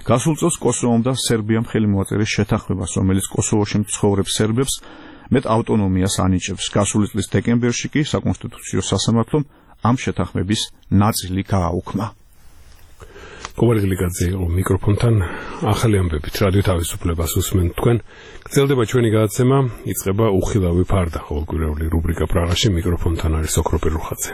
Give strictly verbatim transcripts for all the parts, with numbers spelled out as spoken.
გასულ წელს კოსოვომ და სერბიამ ხელი მოაწერეს შეთანხმებას, რომელიც კოსოვოში მცხოვრებ სერბებს მეტ ავტონომიას ანიჭებს. გასული წლის დეკემბერში კი საკონსტიტუციო სასამართლომ ამ შეთანხმების ნაწილი გააუქმა. კობალე გლიკაძე იყო მიკროფონთან. ახალი ამბებით რადიო თავისუფლებას უსმენთ თქვენ. გრძელდება ჩვენი გადაცემა, იწყება უხილავი ფარდა, ყოველკვირეული რუბრიკა პრაღაში. მიკროფონთან არის ოქრო პერუხაძე.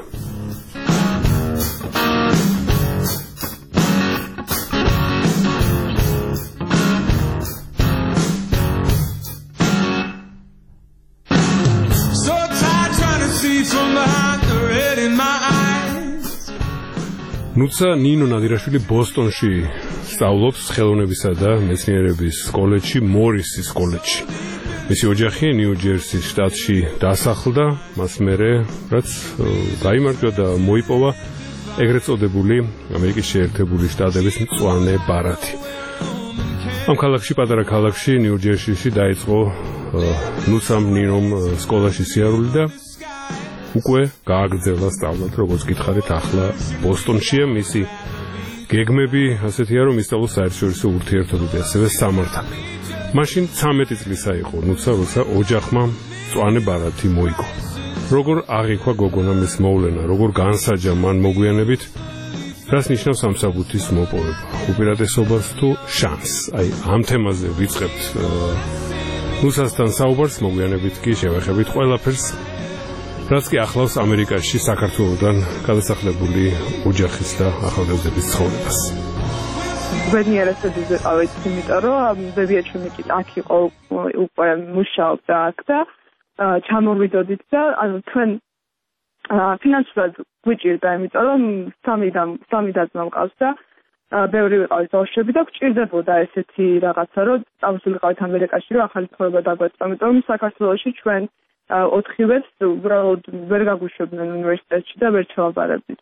ნუცა ნინო ნადირაშვილი ბოსტონში სწავლობს ხელოვნებისა და მეცნიერების კოლეჯში, მორისის კოლეჯში. მისი ოჯახი ნიუ-ჯერსის შტატში დასახლდა, მას მერე რაც გაიმარჯვა და მოიპოვა ეგრეთ წოდებული ამერიკის შეერთებული შტატების მწვანე ბარათი. ამ ქალაქში, პატარა ქალაქში, ნიუ-ჯერსში დაიწყო ნუცამ ნინომ სკოლაში სიარული და უკვე გააგრძელა სწავლად, როგორც გითხარით, ახლა ბოსტონშია. მისი გეგმები ასეთია, რომ ისწავლოს საერთაშორისო ურთიერთობები, ასევე სამართალი. მაშინ ცამეტი წლისა იყო ნუცა, როცა ოჯახმა მწვანე ბარათი მოიგო. როგორ აღიქვა გოგონამ ეს მოვლენა, როგორ განსაჯა მან მოგვიანებით, რას ნიშნავს სამსაბუთის მოპოვება, უპირატესობას თუ შანსს. აი, ამ თემაზე ვიწყებთ ნუცასთან საუბარს, მოგვიანებით კი შევეხებით ყველაფერს, რაც კი ახლავს ამერიკაში საქართველოდან გადასახლებული ოჯახის და ახალგაზრდების ცხოვრებას. ბედნიერად ვიყავით, იმიტომ რომ ბებიაჩემი კი აქ იყო, უკვე მუშაობდა აქ და ჩამოვიდოდით და ანუ თქვენ ფინანსურად გვიჭირდა, იმიტომ რომ სამი და სამი და-ძმა მყავს და ბევრი ვიყავით ბავშვები და გვჭირდებოდა ესეთი რაღაცა, რომ წავსულიყავით ამერიკაში, რომ ახალი ცხოვრება დაგვეწყო, იმიტომ რომ საქართველოში ჩვენ ოთხივეც უბრალოდ ვერ გაგვიშვებდნენ უნივერსიტეტში და ვერ ჩავაბარებდით.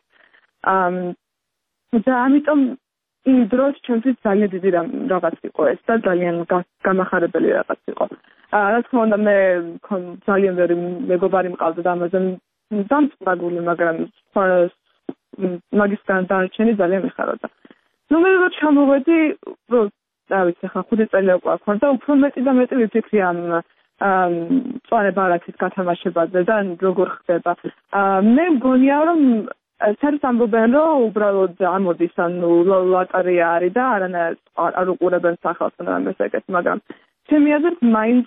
და ამიტომ იმ დროს ჩვენთვის ძალიან დიდი რაღაც იყო ეს და ძალიან გამახარებელი რაღაც იყო. რა თქმა უნდა, მე ძალიან ბევრი მეგობარი მყავდა და ამაზე დამწვრაგული, მაგრამ მაგისგან დარჩენი ძალიან მეხარობდა. ნუ მე რო ჩამოვედი, რა ვიცი, ხა ხუთი წელი უკვე აქვს და უფრო მეტი და მეტი ვიფიქრი ამ მწვანე ბარათის გათამაშებაზე და როგორ ხდება. მე მგონია, რომ საერთოდ ამბობენ, რომ უბრალოდ ამოდის, ანუ ლოტარია არის და არანაირად არ უყურებენ სახელს და ამას ეგეთ, მაგრამ ჩემი აზრით მაინც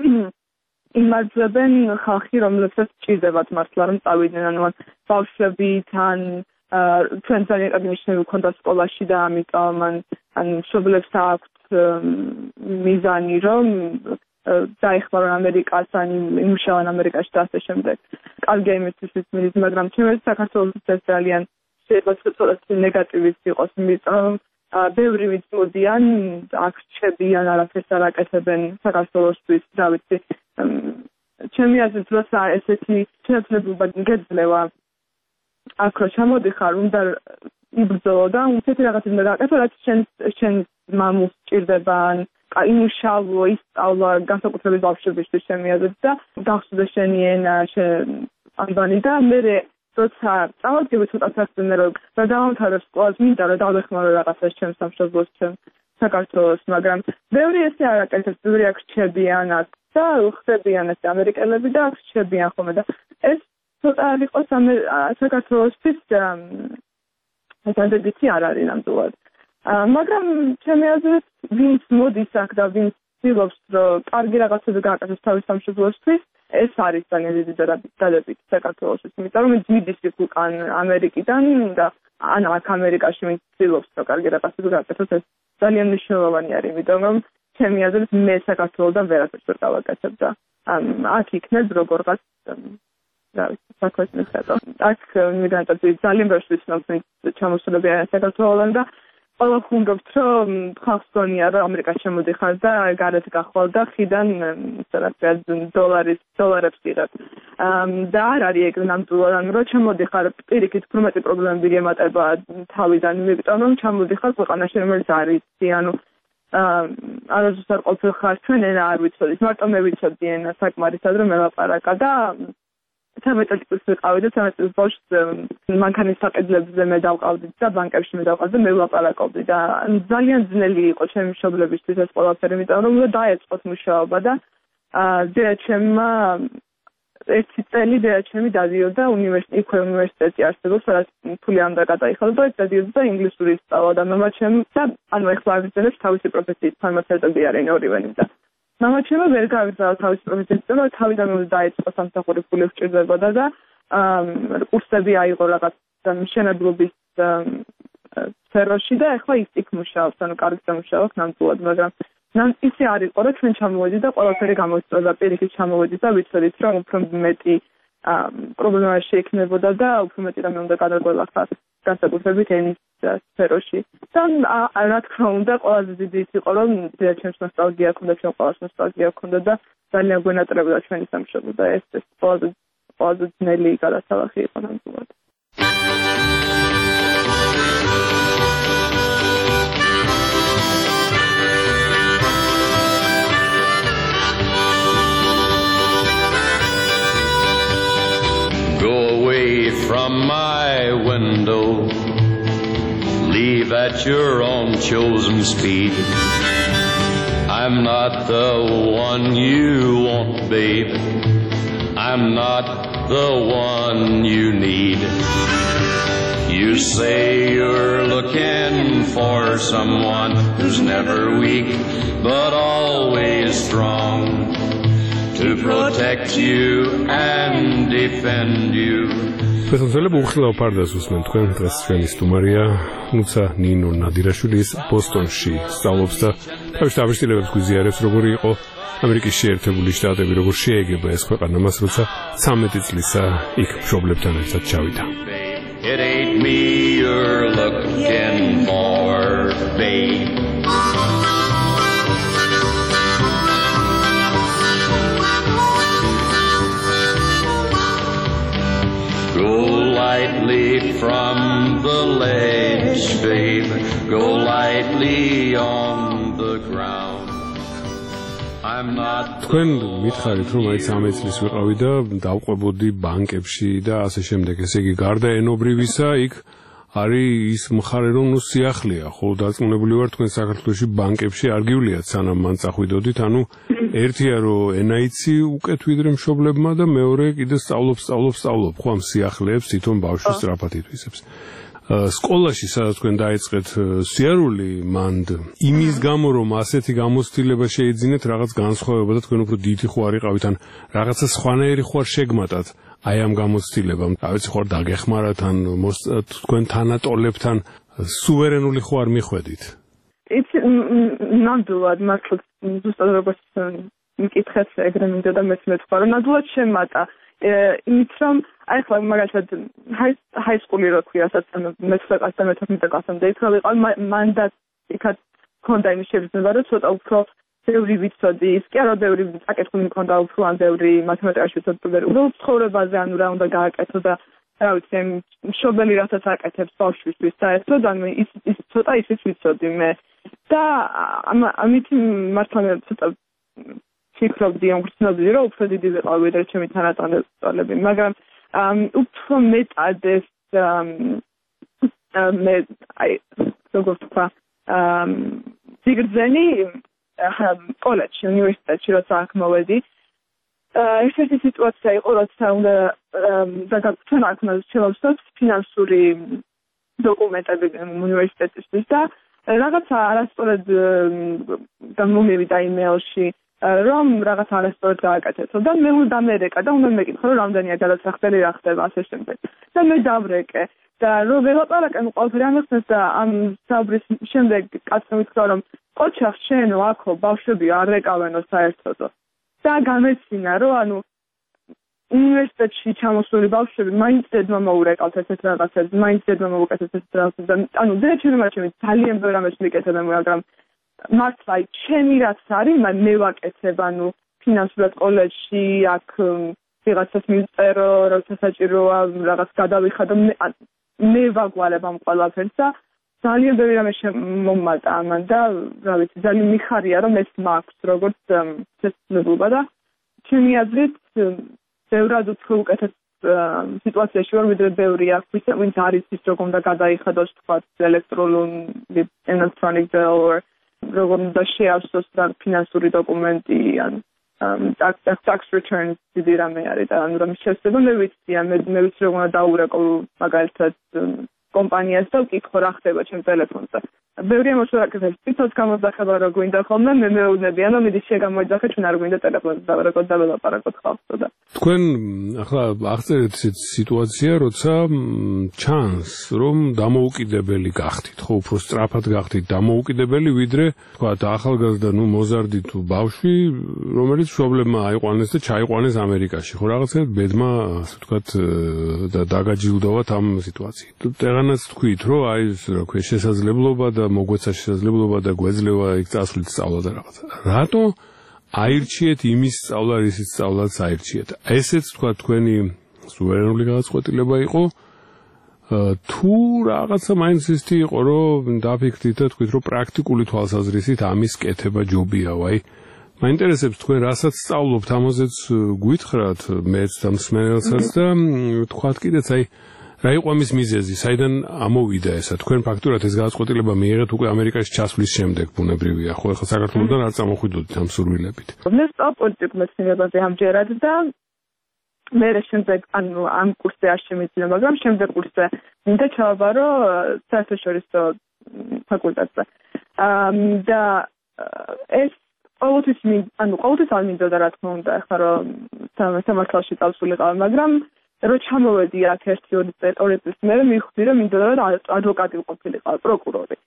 იმარჯვებენ ხალხი, რომლებსაც ჭირდებათ მართლა რომ წავიდნენ, ანუ ბავშვები თან ჩვენ ძალიან კარგი ნიშნები გვქონდა სკოლაში და ამიტომ ან მშობლებს აქვთ მიზანი, რომ დაიხმარონ ამერიკას, ან იმუშავონ ამერიკაში და ასე შემდეგ. კარგი იმისთვის მიდის, მაგრამ ჩემთვის საქართველოს ეს ძალიან შეიძლება ნეგატივის იყოს, იმიტომ რომ ბევრი ვინც მოდიან, აქ რჩებიან, არაფერს არ აკეთებენ საქართველოსთვის, რა ვიცი. ჩემი აზრით, როცა ესეთი შეცვლილობა გეძლევა, აქ რო ჩამოდიხარ, უნდა იბრძოლო და ისეთი რაღაცები უნდა გააკეთო, რაც შენ მამულს სჭირდება, იმუშავო, ისწავლა განსაკუთრებით ბავშვებისთვის ჩემი აზრით და გახსოვდა შენი ენა, ალბანი და მე როცა წავედი ცოტა სასწრაფო რომ დავამთავრებ სკოლას, მინდა რომ დავეხმარო რაღაცას ჩემს სამშობლოს, ჩემს საქართველოს, მაგრამ ბევრი ესე არ აკეთებს, ბევრი აქ რჩებიან აქ და ხდებიან ეს ამერიკელები და აქ რჩებიან ხოლმე და ეს ცოტა არ იყოს საქართველოსთვის დადებითი არ არის ნამდვილად. მაგრამ ჩემი აზრით, ვინც მოდის აქ და ვინც ცდილობს, რომ კარგი რაღაცები გააკეთოს თავის სამშობლოსთვის, ეს არის ძალიან დიდი დადებითი საქართველოსთვის, იმიტომ რომ მიდის იქ უკან ამერიკიდან და ან აქ ამერიკაში ვინც ცდილობს, რომ კარგი რაღაცები გააკეთოს, ეს ძალიან მნიშვნელოვანი არის, იმიტომ რომ ჩემი აზრით, მე საქართველოსთან ვერაფერს ვერ გავაკეთებ და აქ იქნებ როგორღაც რა ვიცი, საქმეს მიხედო. აქ მიგრანტები ძალიან ბევრს ვიცნობთ, ჩამოსულებიან საქართველოსთან და ყველა ხუნდობთ, რომ ხალხს გონია, რომ ამერიკაში შემოდიხარ და გარეთ გახვალ და ხიდან დოლარის დოლარებს იღებ. და არ არის ეგ ნამდვილად, ანუ რომ ჩამოდიხარ პირიქით უფრო მეტი პრობლემები გემატება თავიდან, იმიტომ რომ ჩამოდიხარ ქვეყანაში, რომელიც არ იცი, ანუ არასდროს არ ყოფილხარ, ჩვენ ენა არ ვიცოდით, მარტო მე ვიცოდი ენა საკმარისად რომ ელაპარაკა და თერთმეტ წელს ვიყავი და თერთმეტ წელს ბავშვს მანქანის საყიდლებზე მე დავყავდი და ბანკებში მე დავყავდი და მე ვლაპარაკობდი და ძალიან ძნელი იყო ჩემი მშობლებისთვის ეს ყველაფერი, იმიტომ რომ დაეწყოთ მუშაობა და დედაჩემმა ერთი წელი დედაჩემი დადიოდა უნივერსიტეტი, იქვე უნივერსიტეტი არსებობს, სადაც ფული არ უნდა გადაიხადო და ეს დადიოდა და ინგლისური ისწავლა და მამაჩემი და ანუ ეხლა აგრძელებს თავისი პროფესიით, ფარმაცევტები არიან ორივენი და მამაჩემმა ვერ გააგრძელა თავისი პროფესიით და თავიდანვე დაიწყო სამსახური ფული სჭირდებოდა და კურსები აიღო რაღაც მშენებლობის სფეროში და ეხლა ის იქ მუშაობს, ანუ კარგი დამუშავებს ნამდვილად, მაგრამ ისე არ იყო, რომ ჩვენ ჩამოვედით და ყველაფერი გამოსწორდა, პირიქით ჩამოვედით და ვიცოდით, რომ უფრო მეტი პრობლემა შეექმნებოდა და უფრო მეტი რამე უნდა გადაგველახათ განსაკუთრებით ენის სფეროში. და რა თქმა უნდა, ყველაზე დიდი ის იყო, რომ დედაჩემს ნოსტალგია ჰქონდა, ჩვენ ყველას ნოსტალგია ჰქონდა და ძალიან გვენატრებოდა ჩვენი სამშობლო და ეს ეს ყველაზე ყველაზე ძნელი გადასალახი იყო ნამდვილად. Go away from my window, leave at your own chosen speed. I'm not the one you want, babe. I'm not the one you need. You say you're looking for someone who's never weak, but always strong, to protect you and defend you. Ფესონცელებ უხილავ პარდას უსმენ თქვენ დღეს ჩვენი სტუმარია ნუცა ნინო ნადირაშვილი ის ბოსტონში სწავლობს და თავის დაბეჭდილებებს გვიზიარებს როგორი იყო ამერიკის შეერთებული შტატები როგორ შეეგება ეს ქვეყანა მას როცა ცამეტი წლისა იქ მშობლებთან ერთად ჩავიდა. It ain't me you're looking for, babe. Go lightly from the ledge, babe. Go lightly on the ground. I'm not. თქვენ მითხარით რომ აი ცამეტ წლის ვიყავი და დავყვებოდი ბანკებში და ასე შემდეგ. ესე იგი გარდა ენობრივისა იქ არის ის მხარე რომ ნუ სიახლეა, ხო დარწმუნებული ვარ თქვენ საქართველოში ბანკებში არ გივლიათ სანამ მან წახვიდოდით, ანუ ერთია რომ ენაიცი უკეთ ვიდრე მშობლებმა და მეორე კიდე სწავლობ სწავლობ სწავლობ, ხო ამ სიახლეებს თვითონ ბავშვს სწრაფად ითვისებს. სკოლაში სადაც თქვენ დაიწყეთ სიარული მანდ იმის გამო რომ ასეთი გამოცდილება შეიძინეთ რაღაც განსხვავება და თქვენ უფრო დიდი ხო არიყავით ან რაღაცა სხვანაირი ხო არ შეგმატათ აი ამ გამოცდილებამ, რა ვიცი ხო არ დაგეხმარათ ან თქვენ თანატოლებთან სუვერენული ხო არ მიხვედით? It's ნამდვილად მართლა ზუსტად როგორც მიკითხეთ ეგრე მინდა და მეც მეთქვა რომ ნამდვილად შემატა იმით რომ აი ხლა მაგალითად ჰაი სკული რო ქვია მეცხრე კლასს და მეთერთმეტე კლასამდე იქ ვიყავ მანდაც იქაც ქონდა იმის შეგრძნება რომ ცოტა უფრო ბევრი ვიცოდი ის კი არა ბევრი აკეთხული მქონდა უფრო ან ბევრი მათემატიკაში ვიცოდი ბევრი უბრალოდ ცხოვრებაზე ანუ რა უნდა გააკეთო და რა ვიცი მშობელი რასაც აკეთებს ბავშვისთვის საერთოდ ანუ ის ის ცოტა ისიც ვიცოდი მე და ამით მართლა ცოტა ფიქრობდი ამ გრძნობდი რომ უფრო დიდი ვიყავ ვიდრე ჩემი თანატოლები მაგრამ უფრო მეტად ეს მე აი როგორც თქვა სიგრძენი კოლეჯში უნივერსიტეტში როცა აქ მოვედი ერთ-ერთი სიტუაცია იყო როცა უნდა დაგაგცენ აქ მოვცელოთ ფინანსური დოკუმენტები უნივერსიტეტისთვის და რაღაცა არასწორად გამომივიდა იმეილში რომ რაღაც არასწორად გააკეთეთო და მე უნდა დამერეკა და უნდა მეკითხა რომ რამდენია გადასახდელი რა ხდება ასე შემდეგ და მე დავრეკე და რომ ველაპარაკე ყველაფერი ამახსენს და ამ საბრის შემდეგ კაცმა მითქვა რომ ოჩახ შენ აქო ბავშვები არ ეკავენო საერთოდო და გამეცინა რომ ანუ უნივერსიტეტში ჩამოსული ბავშვები მაინც დედმა მოურეკავთ ესეთ რაღაცებს მაინც დედმა მოუკეთეს ესეთ რაღაცებს და ანუ დედაჩემი მაჩემი ძალიან ბევრ ამას მიკეთებენ მაგრამ მართლა ჩემი რაც არის მე ვაკეთებ ანუ ფინანსურად კოლეჯში აქ ვიღაცას მივწერო როცა საჭიროა რაღაც გადავიხადო მე ვაგვალებ ამ ყველაფერს და ძალიან ბევრი რამე მომმატა ამან და რა ვიცი ძალიან მიხარია რომ ეს მაქვს როგორც ცეცხლობა და ჩემი აზრით ბევრად უფრო უკეთეს სიტუაციაში ვარ, ვიდრე ბევრი აქვს, ვინც არის ის როგორ უნდა გადაიხადოს თქვა ელექტრონული ელექტრონიკ or როგორ უნდა შეავსოს ფინანსური დოკუმენტი ან tax tax returns დიდი რამე არის და ანუ რომ შესაძლოა მე ვიცი მე მე ვიცი რომ უნდა დაურეკო მაგალითად კომპანიას და ვკითხო რა ხდება ჩემ ტელეფონზე. ბევრი ამოშორაკებს თვითონ გამოსახება რომ გვინდა ხოლმე მე მეუბნები ანუ მიდი შეგამოიძახე ჩვენ არ გვინდა ტელეფონზე დავარეკოთ და ველაპარაკოთ ხალხతో და თქვენ ახლა აღწერეთ სიტუაცია როცა ჩანს რომ დამოუკიდებელი გახდით ხო უფრო სწრაფად გახდით დამოუკიდებელი ვიდრე თქვა ახალგაზრდა ნუ მოზარდი თუ ბავშვი რომელიც პრობლემა აიყვანეს და ჩაიყვანეს ამერიკაში ხო რაღაცა ბედმა ასე ვთქვათ და დაგაჯილდოვათ ამ სიტუაციით. Տեղანაც თქვით რომ აი რა ქვია შესაძლებლობა და მოგვეცა შესაძლებლობა და გვეძლევა იქ წასვლით სწავლა და რაღაცა. რატო აირჩიეთ იმის სწავლა რისიც სწავლაც აირჩიეთ. ესეც თქვა თქვენი სუვერენული გადაწყვეტილება იყო თუ რაღაცა მაინც ისეთი იყო რომ დაფიქრდით და თქვით რომ პრაქტიკული თვალსაზრისით ამის კეთება ჯობია ვაი მაინტერესებს თქვენ რასაც სწავლობთ ამაზეც გვითხრათ მეც და მსმენელსაც და თქვათ კიდეც აი რა იყო ამის მიზეზი საიდან ამოვიდა ესა თქვენ ფაქტურად ეს გადაწყვეტილება მიიღეთ უკვე ამერიკაში ჩასვლის შემდეგ ბუნებრივია ხო ეხლა საქართველოსთან არ წამოხვიდოდით ამ სურვილებით მე პოლიტიკურ მეცნიერებაზე ამჯერად და მე შემდეგ ანუ ამ კურსზე არ შემიძლია მაგრამ შემდეგ კურსზე მინდა ჩავაბარო საერთაშორისო ფაკულტეტზე და ეს ყოველთვის ანუ ყოველთვის არ მინდოდა რა თქმა უნდა ეხლა რომ სამართალში წავსულიყავ მაგრამ რო ჩამოვედი აქ ერთი ორი წლის მერე მივხვდი რომ მინდოდა რომ ადვოკატი ვყოფილიყავ პროკურორი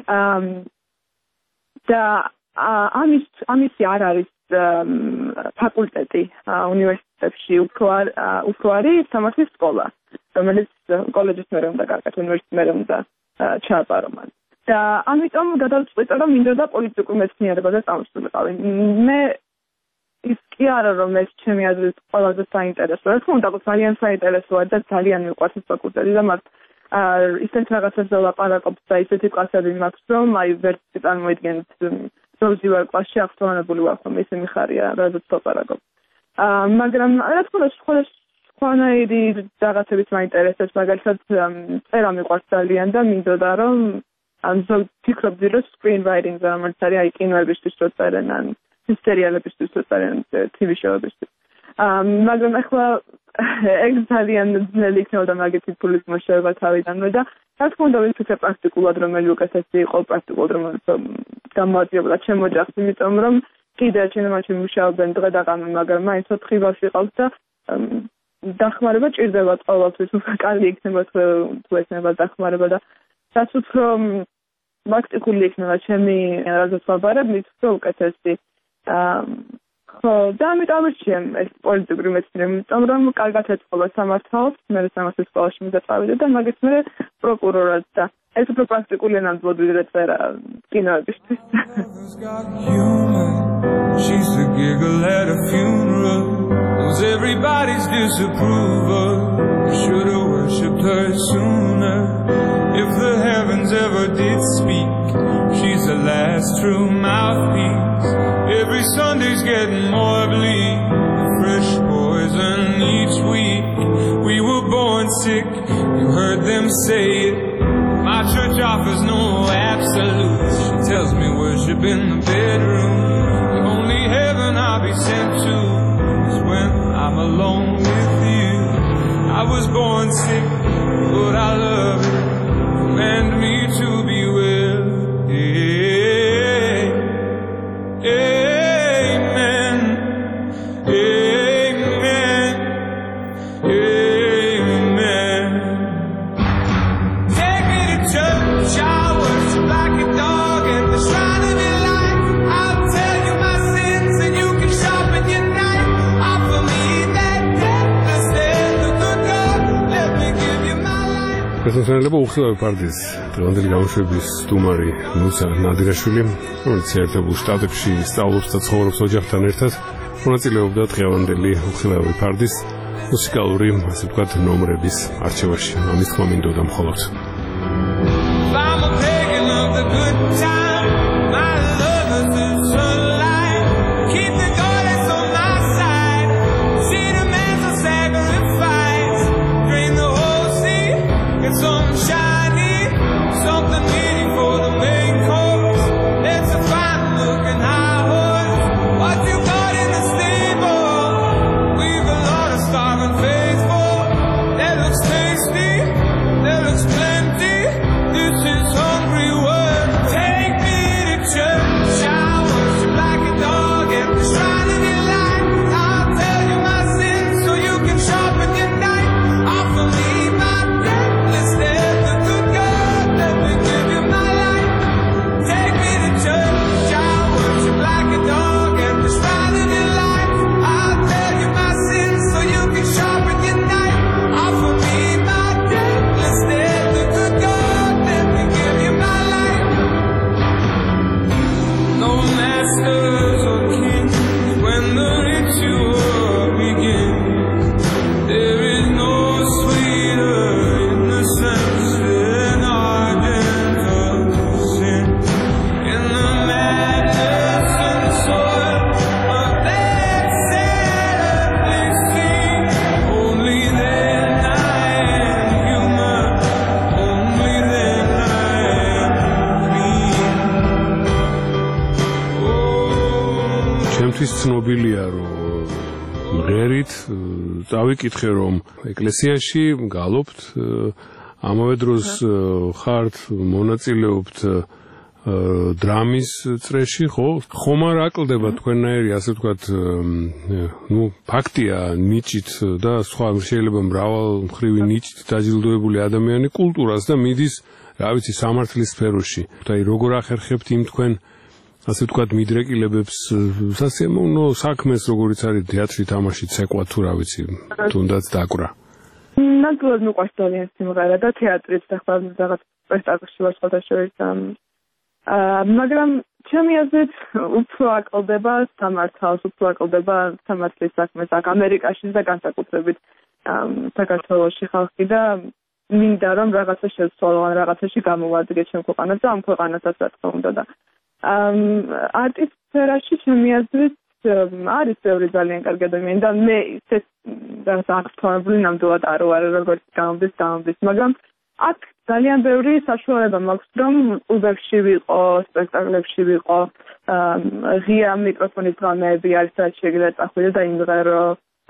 და ამის ამისი არ არის ფაკულტეტი უნივერსიტეტში უფრო უფრო არის სამართლის სკოლა რომელიც კოლეჯის მერე უნდა გაკეთო უნივერსიტეტის მერე უნდა ჩააბარო მან და ამიტომ გადავწყვიტე რომ მინდოდა პოლიტიკურ მეცნიერებაზე წავსულიყავი მე ის კი არა რომ ეს ჩემი აზრით ყველაზე საინტერესოა თქო უნდა ძალიან საინტერესოა და ძალიან მიყვარს ეს ფაკულტეტი და მათ ისეთ რაღაცებზე ვლაპარაკობ და ისეთი კლასები მაქვს რომ აი ვერც წარმოიდგენთ როზი ვარ კლასში აღწევანებული ვარ ხომ ისე მიხარია როდესაც ვლაპარაკობ მაგრამ რა თქმა უნდა სხვა სხვანაირი რაღაცებიც მაინტერესებს მაგალითად წერა მიყვარს ძალიან და მინდოდა რომ ან ვფიქრობდი რომ screen writing-ზე რომელიც არის აი კინოებისთვის რო წერენ ან სერიალებისთვის რო წერენ ტივი შოუებისთვის მაგრამ ახლა ეგ ძალიან ძნელი იქნებოდა მაგეთი ფულის მოშოება თავიდანვე და რა თქმა უნდა ვიფიქრე პრაქტიკულად რომელი უკეთესი იყო პრაქტიკულად რომელიც გამოაძიებდა ჩემ ოჯახს იმიტომ რომ კიდევ ჩემში მუშაობენ დღე და ღამე მაგრამ მაინც ოთხი ბავშვი ყავს და დახმარება ჭირდება ყოველთვის კარგი იქნება თუ ეცნება დახმარება და რაც უფრო პრაქტიკული იქნება ჩემი რაზეც ვაბარებ მით უფრო უკეთესი ხო და ამიტომ ვირჩიე ეს პოლიტიკური მეცნიერება იმიტომ რომ კარგად ეწყობა სამართალს მე სამართლის სკოლაში მიდაწავიდე და მაგის მე პროკურორად და ეს უფრო პრაქტიკულია ნამდვილად ვიდრე წერა კინოებისთვის She's the giggle at a funeral knows everybody's disapproval should have worshipped her sooner if the heavens ever did speak she's the last true mouthpiece every Sunday's getting more bleak fresh poison each week we were born sick you heard them say it my church offers no absolutes she tells me worship in the bedroom the only heaven I'll be sent to is when I'm alone with you I was born sick but I love it command me to be well yeah, amen amen amen take me to church I worship like a dog at the shrine of your life I'll tell you my sins and you can sharpen your knife offer me that deathless death of the God let me give you my life ප්‍රესენსელება უხსოვებ პარტიის დღევანდელი გამოშვების სტუმარი ნუცა ნადირაშვილი, რომელიც შეერთებულ შტატებში სწავლობს და ცხოვრობს ოჯახთან ერთად, მონაწილეობდა დღევანდელი უხსოვებები პარტიის მუსიკალური, ასე ვთქვათ, ნომრების არჩევაში. ამის თქმა მინდოდა მხოლოდ. Keep the goddess on my side. See the man's a sacrifice. masters or kings when the ritual begins. There is no sweeter innocence than ardent of sin. In the madness and soil of that sadly sing, only then I am human, only then I am clean. Oh. ჩემთვის ცნობილია რომ მღერით წავიკითხე რომ ეკლესიაში გალობთ ამავე დროს ხართ მონაწილეობთ დრამის წრეში ხო ხომ არ აკლდება თქვენნაირი ასე ვთქვათ ნუ ფაქტია ნიჭით და სხვა შეიძლება მრავალმხრივი ნიჭით დაჯილდოებული ადამიანი კულტურას და მიდის რა ვიცი სამართლის სფეროში და როგორ ახერხებთ იმ თქვენ ასე ვთქვათ მიდრეკილებებს სასიამოვნო საქმეს როგორიც არის თეატრი თამაში ცეკვა თუ რა ვიცი თუნდაც დაკვრა ნამდვილად მიყვარს ძალიან სიმღერა და თეატრიც და ხვალ რაღაც სპექტაკლში ვარ სხვათა შორის მაგრამ ჩემი აზრით უფრო აკლდება სამართალს უფრო აკლდება სამართლის საქმეს აქ ამერიკაში და განსაკუთრებით საქართველოში ხალხი და მინდა რომ რაღაცა შევცვალო ან რაღაცაში გამოვადგე ჩემ ქვეყანას და ამ ქვეყანასაც რა თქმა უნდა და არტის სფეროში ჩემი აზრით არის ბევრი ძალიან კარგი ადამიანი და მე ისეთ რაღაც აქტუალური ნამდვილად არ ვარ როგორც გამომდის გამომდის მაგრამ აქ ძალიან ბევრი საშუალება მაქვს რომ კლუბებში ვიყო სპექტაკლებში ვიყო ღია მიკროფონის ღამეები არის რაც შეიძლება წახვიდე და იმღერო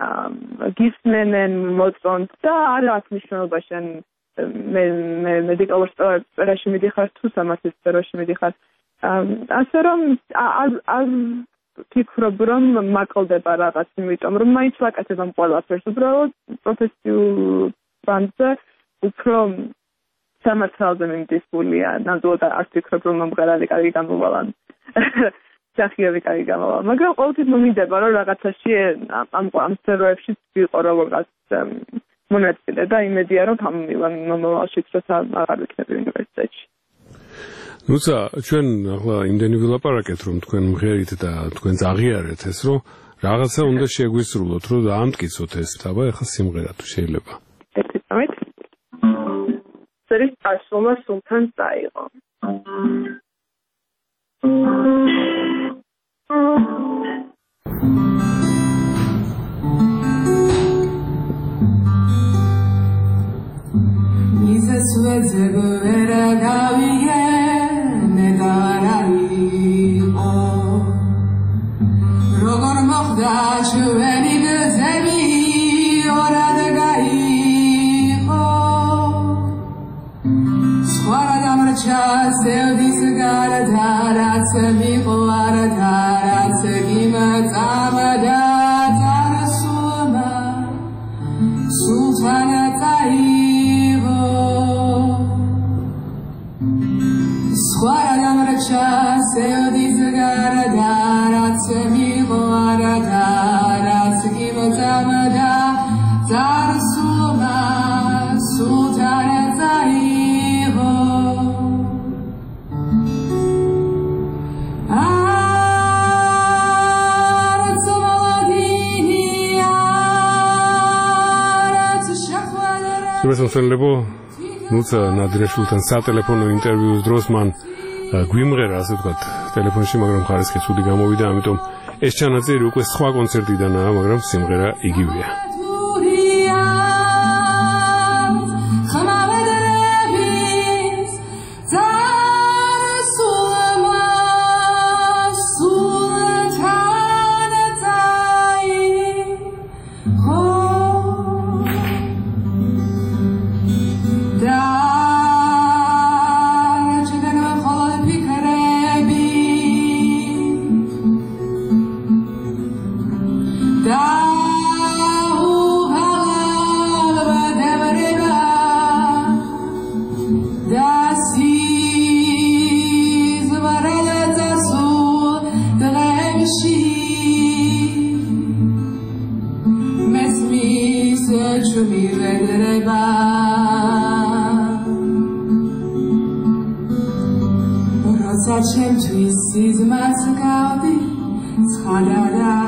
გისმენენ მოწონთ და არ აქვს მნიშვნელობა შენ მე მედიკალურ სფეროში მიდიხარ თუ სამართლის სფეროში მიდიხარ ასე რომ არ ფიქრობ რომ მაკლდება რაღაც იმიტომ რომ მაინც ვაკეთებ ამ ყველაფერს უბრალოდ პროფესიულ ბანზე უფრო სამართალზე მიმდისულია ნამდვილად არ ფიქრობ რომ მომღერალი კარგი გამოვალ სახიები კარგი გამოვალ მაგრამ ყოველთვის მომიდება რომ რაღაცაში ამ ამ სფეროებში ვიყო რაღაც მონაწილე და იმედია რომ გამომივან მომავალში როცა აღარ ვიქნები უნივერსიტეტში ნუცა ჩვენ ახლა იმდენი ვილაპარაკეთ რომ თქვენ მღერით და თქვენ აღიარეთ ეს რომ რაღაცა უნდა შეგვისრულოთ რომ დაამტკიცოთ ეს თაბა ახლა სიმღერა თუ შეიძლება ერთი წამით სერის წასვლა სულთან წაიღო ისეს ვეძებ ვერ გავიგე როგორ მოხდა ჩვენი გზები ორად გაიყო სხვა რა დამრჩა სევდის გარდა რაც ვიყო არდა რაც გიმაწამდა წარსულმა სულთანა წაიღო სხვა რა დამრჩა სევდის გარდა რაც ვიყო არდა რაც გიმაწამდა წარსულმა სულთანა წაიღო სულესმოწმელებო ნუცა ნადირაშვილთან სატელეფონო ინტერვიუს დროს მან გვიმღერა ასე ვთქვათ ტელეფონში მაგრამ ხარისხი ცუდი გამოვიდა ამიტომ ეს ჩანაწერი უკვე სხვა კონცერტიდანაა მაგრამ სიმღერა იგივეა Da სიზმარს გავდი ცხადა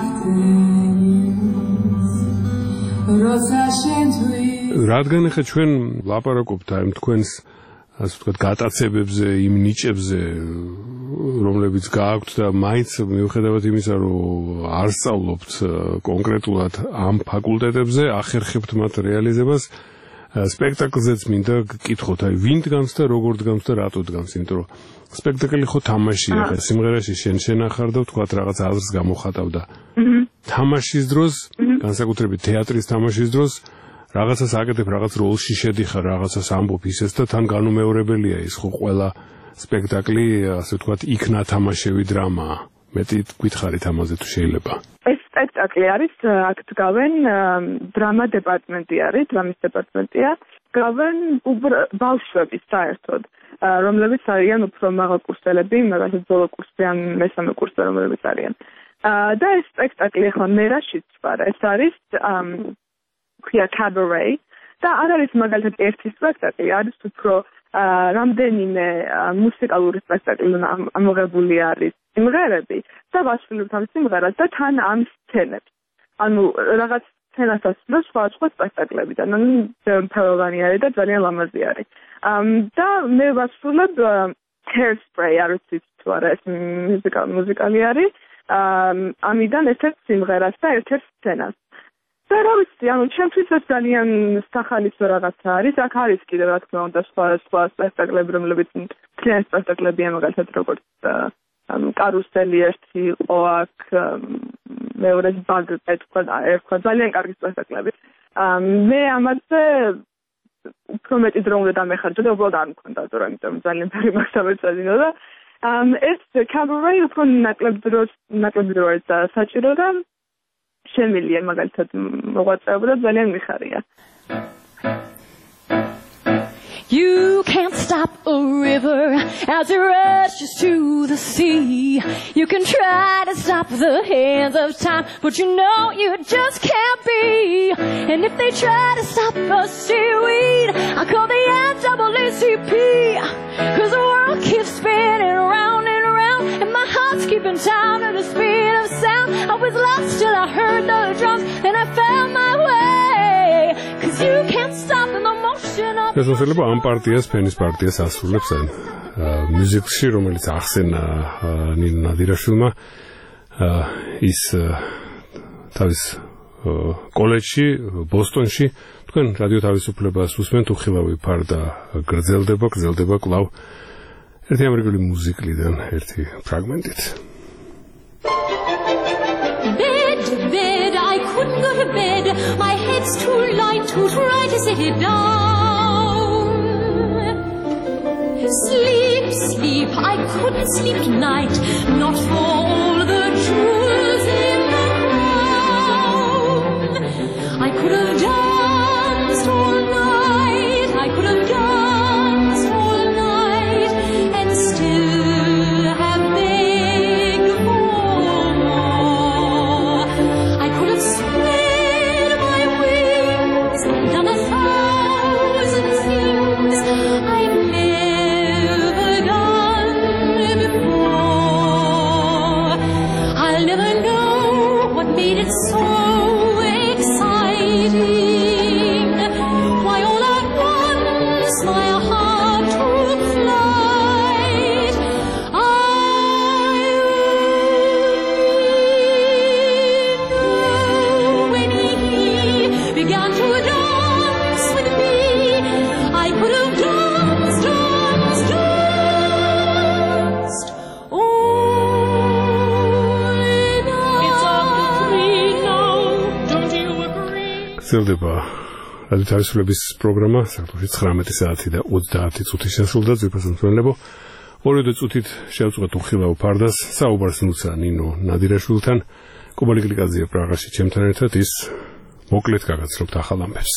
დახტენს როცა შენ თვი რადგან ახლა ჩვენ ლაპარაკობთ აი თქვენს ასე ვთქვათ გატაცებებზე იმ ნიჭებზე რომლებიც გააქვთ და მაინც მიუხედავად იმისა რომ არ სწავლობთ კონკრეტულად ამ ფაკულტეტებზე ახერხებთ მათ რეალიზებას სპექტაკლზეც მინდა გკითხოთ აი ვინ დგამს და როგორ დგამს და რატო დგამს იმიტომ რომ სპექტაკლი ხო თამაშია ხა სიმღერაში შენ შენახარ და ვთქვათ რაღაც აზრს გამოხატავდა თამაშის დროს განსაკუთრებით თეატრის თამაშის დროს რაღაცას აკეთებ რაღაც როლში შედიხარ რაღაცას ამბობ ისეს და თან განუმეორებელია ის ხო ყველა სპექტაკლი ასე ვთქვათ იქნა თამაშები დრამაა მეტი გითხარით ამაზე თუ შეიძლება ეს სპექტაკლი არის აქ დგავენ დრამა დეპარტამენტი არის დრამის დეპარტამენტია დგავენ ბავშვები საერთოდ რომლებიც არიან უფრო მაღალკურსელები მაგალითად ბოლო კურსზე ან მესამე კურსზე რომლებიც არიან და ეს სპექტაკლი ახლა მე რაშიც ვარ ეს არის ქვია cabaret და არ არის მაგალითად ერთი სპექტაკლი არის უფრო რამდენიმე მუსიკალური სპექტაკლი ამოღებული არის სიმღერები და ვასრულებთ ამ სიმღერას და თან ამ სცენებს ანუ რაღაც სცენას ასრულებს სხვა სხვა სპექტაკლებიდან ანუ მთავარი არის და ძალიან ლამაზი არის და მე ვასრულებ Hairspray არის თუ არა ეს მუსიკალი არის ამიდან ერთ-ერთ სიმღერას და ერთ-ერთ სცენას და რა ვიცი, ანუ ჩემთვის ეს ძალიან სახალისო რაღაცა არის. აქ არის კიდევ რა თქმა უნდა სხვა სხვა სპექტაკლები, რომლებიც ძალიან სპექტაკლებია, მაგალითად როგორც ანუ კარუსელი ერთი იყო აქ, მეორე ბაგ ეთქვა, ერქვა ძალიან კარგი სპექტაკლები. მე ამაზე უფრო მეტი დრო უნდა დამეხარჯო და უბრალოდ არ მქონდა დრო, იმიტომ ძალიან ბევრი მასშტაბი წადინო და ეს cabaret უფრო ნაკლებ დროს ნაკლებ დროს საჭირო და შემილია მაგალითად მოღვაწეობა და ძალიან მიხარია. You can't stop a river as it rushes to the sea. You can try to stop the hands of time, but you know you just can't be. And if they try to stop us seaweed, I'll call the N double A C P. Cause the world keeps spinning round and round, and my heart's keeping time to the speed of sound. I was lost till I heard the drums, and I found my way. Cause you can't stop the motion of ეს შეიძლება ამ პარტიას ფენის პარტიას ასრულებს ან მუსიკში რომელიც ახსენა ნინო ნადირაშვილმა ის თავის კოლეჯში ბოსტონში თქვენ რადიო თავისუფლებას უსმენთ უხილავი ფარდა გრძელდება გრძელდება კვლავ ერთი ამერიკული მუსიკლიდან ერთი ფრაგმენტით Bed, bed, I couldn't go to bed. My head's too light to try to set it down. Sleep, sleep, I couldn't sleep tonight. Not for all the jewels in the crown. I could have danced all night. I could have danced all night and still have begged for more. I could have spread my wings and done a thousand things I've never done before. I'll never know what made it so exciting. Why all at once my heart took flight. I knew when he began to dance with me, I could have danced, danced, danced all night. It's all free now, don't you agree? გრძელდება რადიო თავისუფლების პროგრამა საქართველოში ცხრამეტი საათი და ოცდაათი წუთი შესრულდა ძვირფას მსმენელებო ორივე წუთით შევწყვეტ უხილავ ფარდას საუბარს ნუცა ნინო ნადირაშვილთან კუბალი გლიკაძეა პრაღაში ჩემთან ერთად ის მოკლედ გაგაცნობთ ახალ ამბებს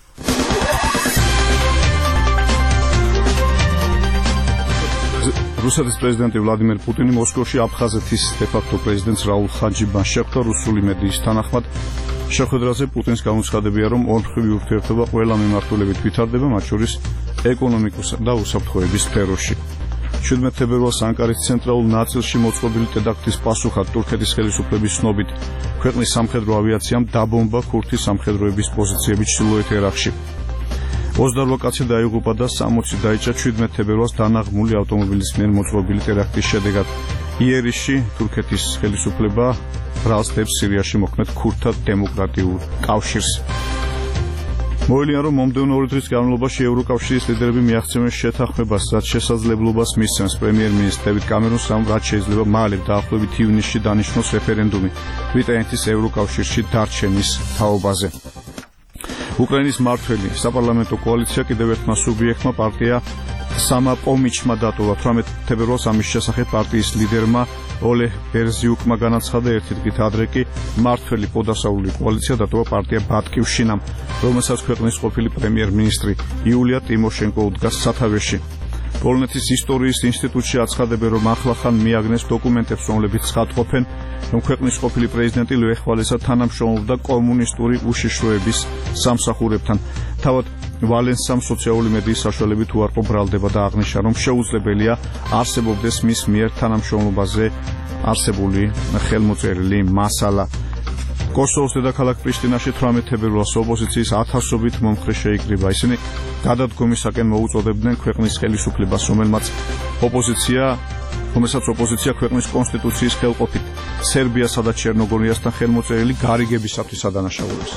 რუსეთის პრეზიდენტი ვლადიმერ პუტინი მოსკოვში აფხაზეთის დე-ფაქტო პრეზიდენტს რაულ ხაჯიბანს შეხვდა რუსული მედიის თანახმად შეხვედრაზე პუტინს გამოცხადებია რომ ორმხრივი ურთიერთობა ყველა მიმართულებით ვითარდება მათ შორის ეკონომიკისა და უსაფრთხოების სფეროში შვიდმეტ თებერვალს ანკარის ცენტრალურ ნაწილში მოწყობილი ტერაქტის პასუხად თურქეთის ხელისუფლების ცნობით ქვეყნის სამხედრო ავიაციამ დაბომბა ქურთის სამხედროების პოზიციები ჩრდილოეთ ერაყში. ოცდაორ კაცი დაიღუპა და სამოცი დაიჭრა შვიდმეტ თებერვალს დანაღმული ავტომობილის მიერ მოწყობილი ტერაქტის შედეგად. იერიშში თურქეთის ხელისუფლება ბრალს დებს სირიაში მოქმედ ქურთთა დემოკრატიულ კავშირს. მოელიან, რომ მომდევნო ორი დღის განმავლობაში ევროკავშირის ლიდერები მიაღწევენ შეთანხმებას, რაც შესაძლებლობას მისცემს პრემიერ-მინისტრ დევიდ კამერონს, რომ რაც შეიძლება მალე დაახლოებით ივნისში დანიშნოს რეფერენდუმი ბრიტანეთის ევროკავშირში დარჩენის თაობაზე. უკრაინის მმართველი საპარლამენტო კოალიცია კიდევ ერთმა სუბიექტმა პარტია სამაპომიჩმა დატოვა. თვრამეტ თებერვალს ამის შესახებ პარტიის ლიდერმა ოლეჰ ბერზიუკმა განაცხადა. ერთი დღით ადრე კი მმართველი პოდასავლური კოალიცია დატოვა პარტია ბატკივშინამ, რომელსაც ქვეყნის ყოფილი პრემიერ-მინისტრი იულია ტიმოშენკო უდგას სათავეში. პოლონეთის ისტორიის ინსტიტუტში აცხადებენ, რომ ახლახან მიაგნეს დოკუმენტებს, რომლებიც ცხადყოფენ, რომ ქვეყნის ყოფილი პრეზიდენტი ლეხ ვალესა თანამშრომლობდა კომუნისტური უშიშროების სამსახურებთან. თავად ვალენსამ სოციალური მედიის საშუალებით უარყო ბრალდება და აღნიშნა, რომ შეუძლებელია არსებობდეს მის მიერ თანამშრომლობაზე არსებული ხელმოწერილი მასალა. კოსოვოს დედაქალაქ პრიშტინაში თვრამეტ თებერვალს ოპოზიციის ათასობით მომხრე შეიკრიბა. ისინი გადადგომისაკენ მოუწოდებდნენ ქვეყნის ხელისუფლებას, რომელმაც ოპოზიცია რომელსაც ოპოზიცია ქვეყნის კონსტიტუციის ხელყოფით სერბიასა და ჩერნოგორიასთან ხელმოწერილი გარიგებისათვის ადანაშაულებს.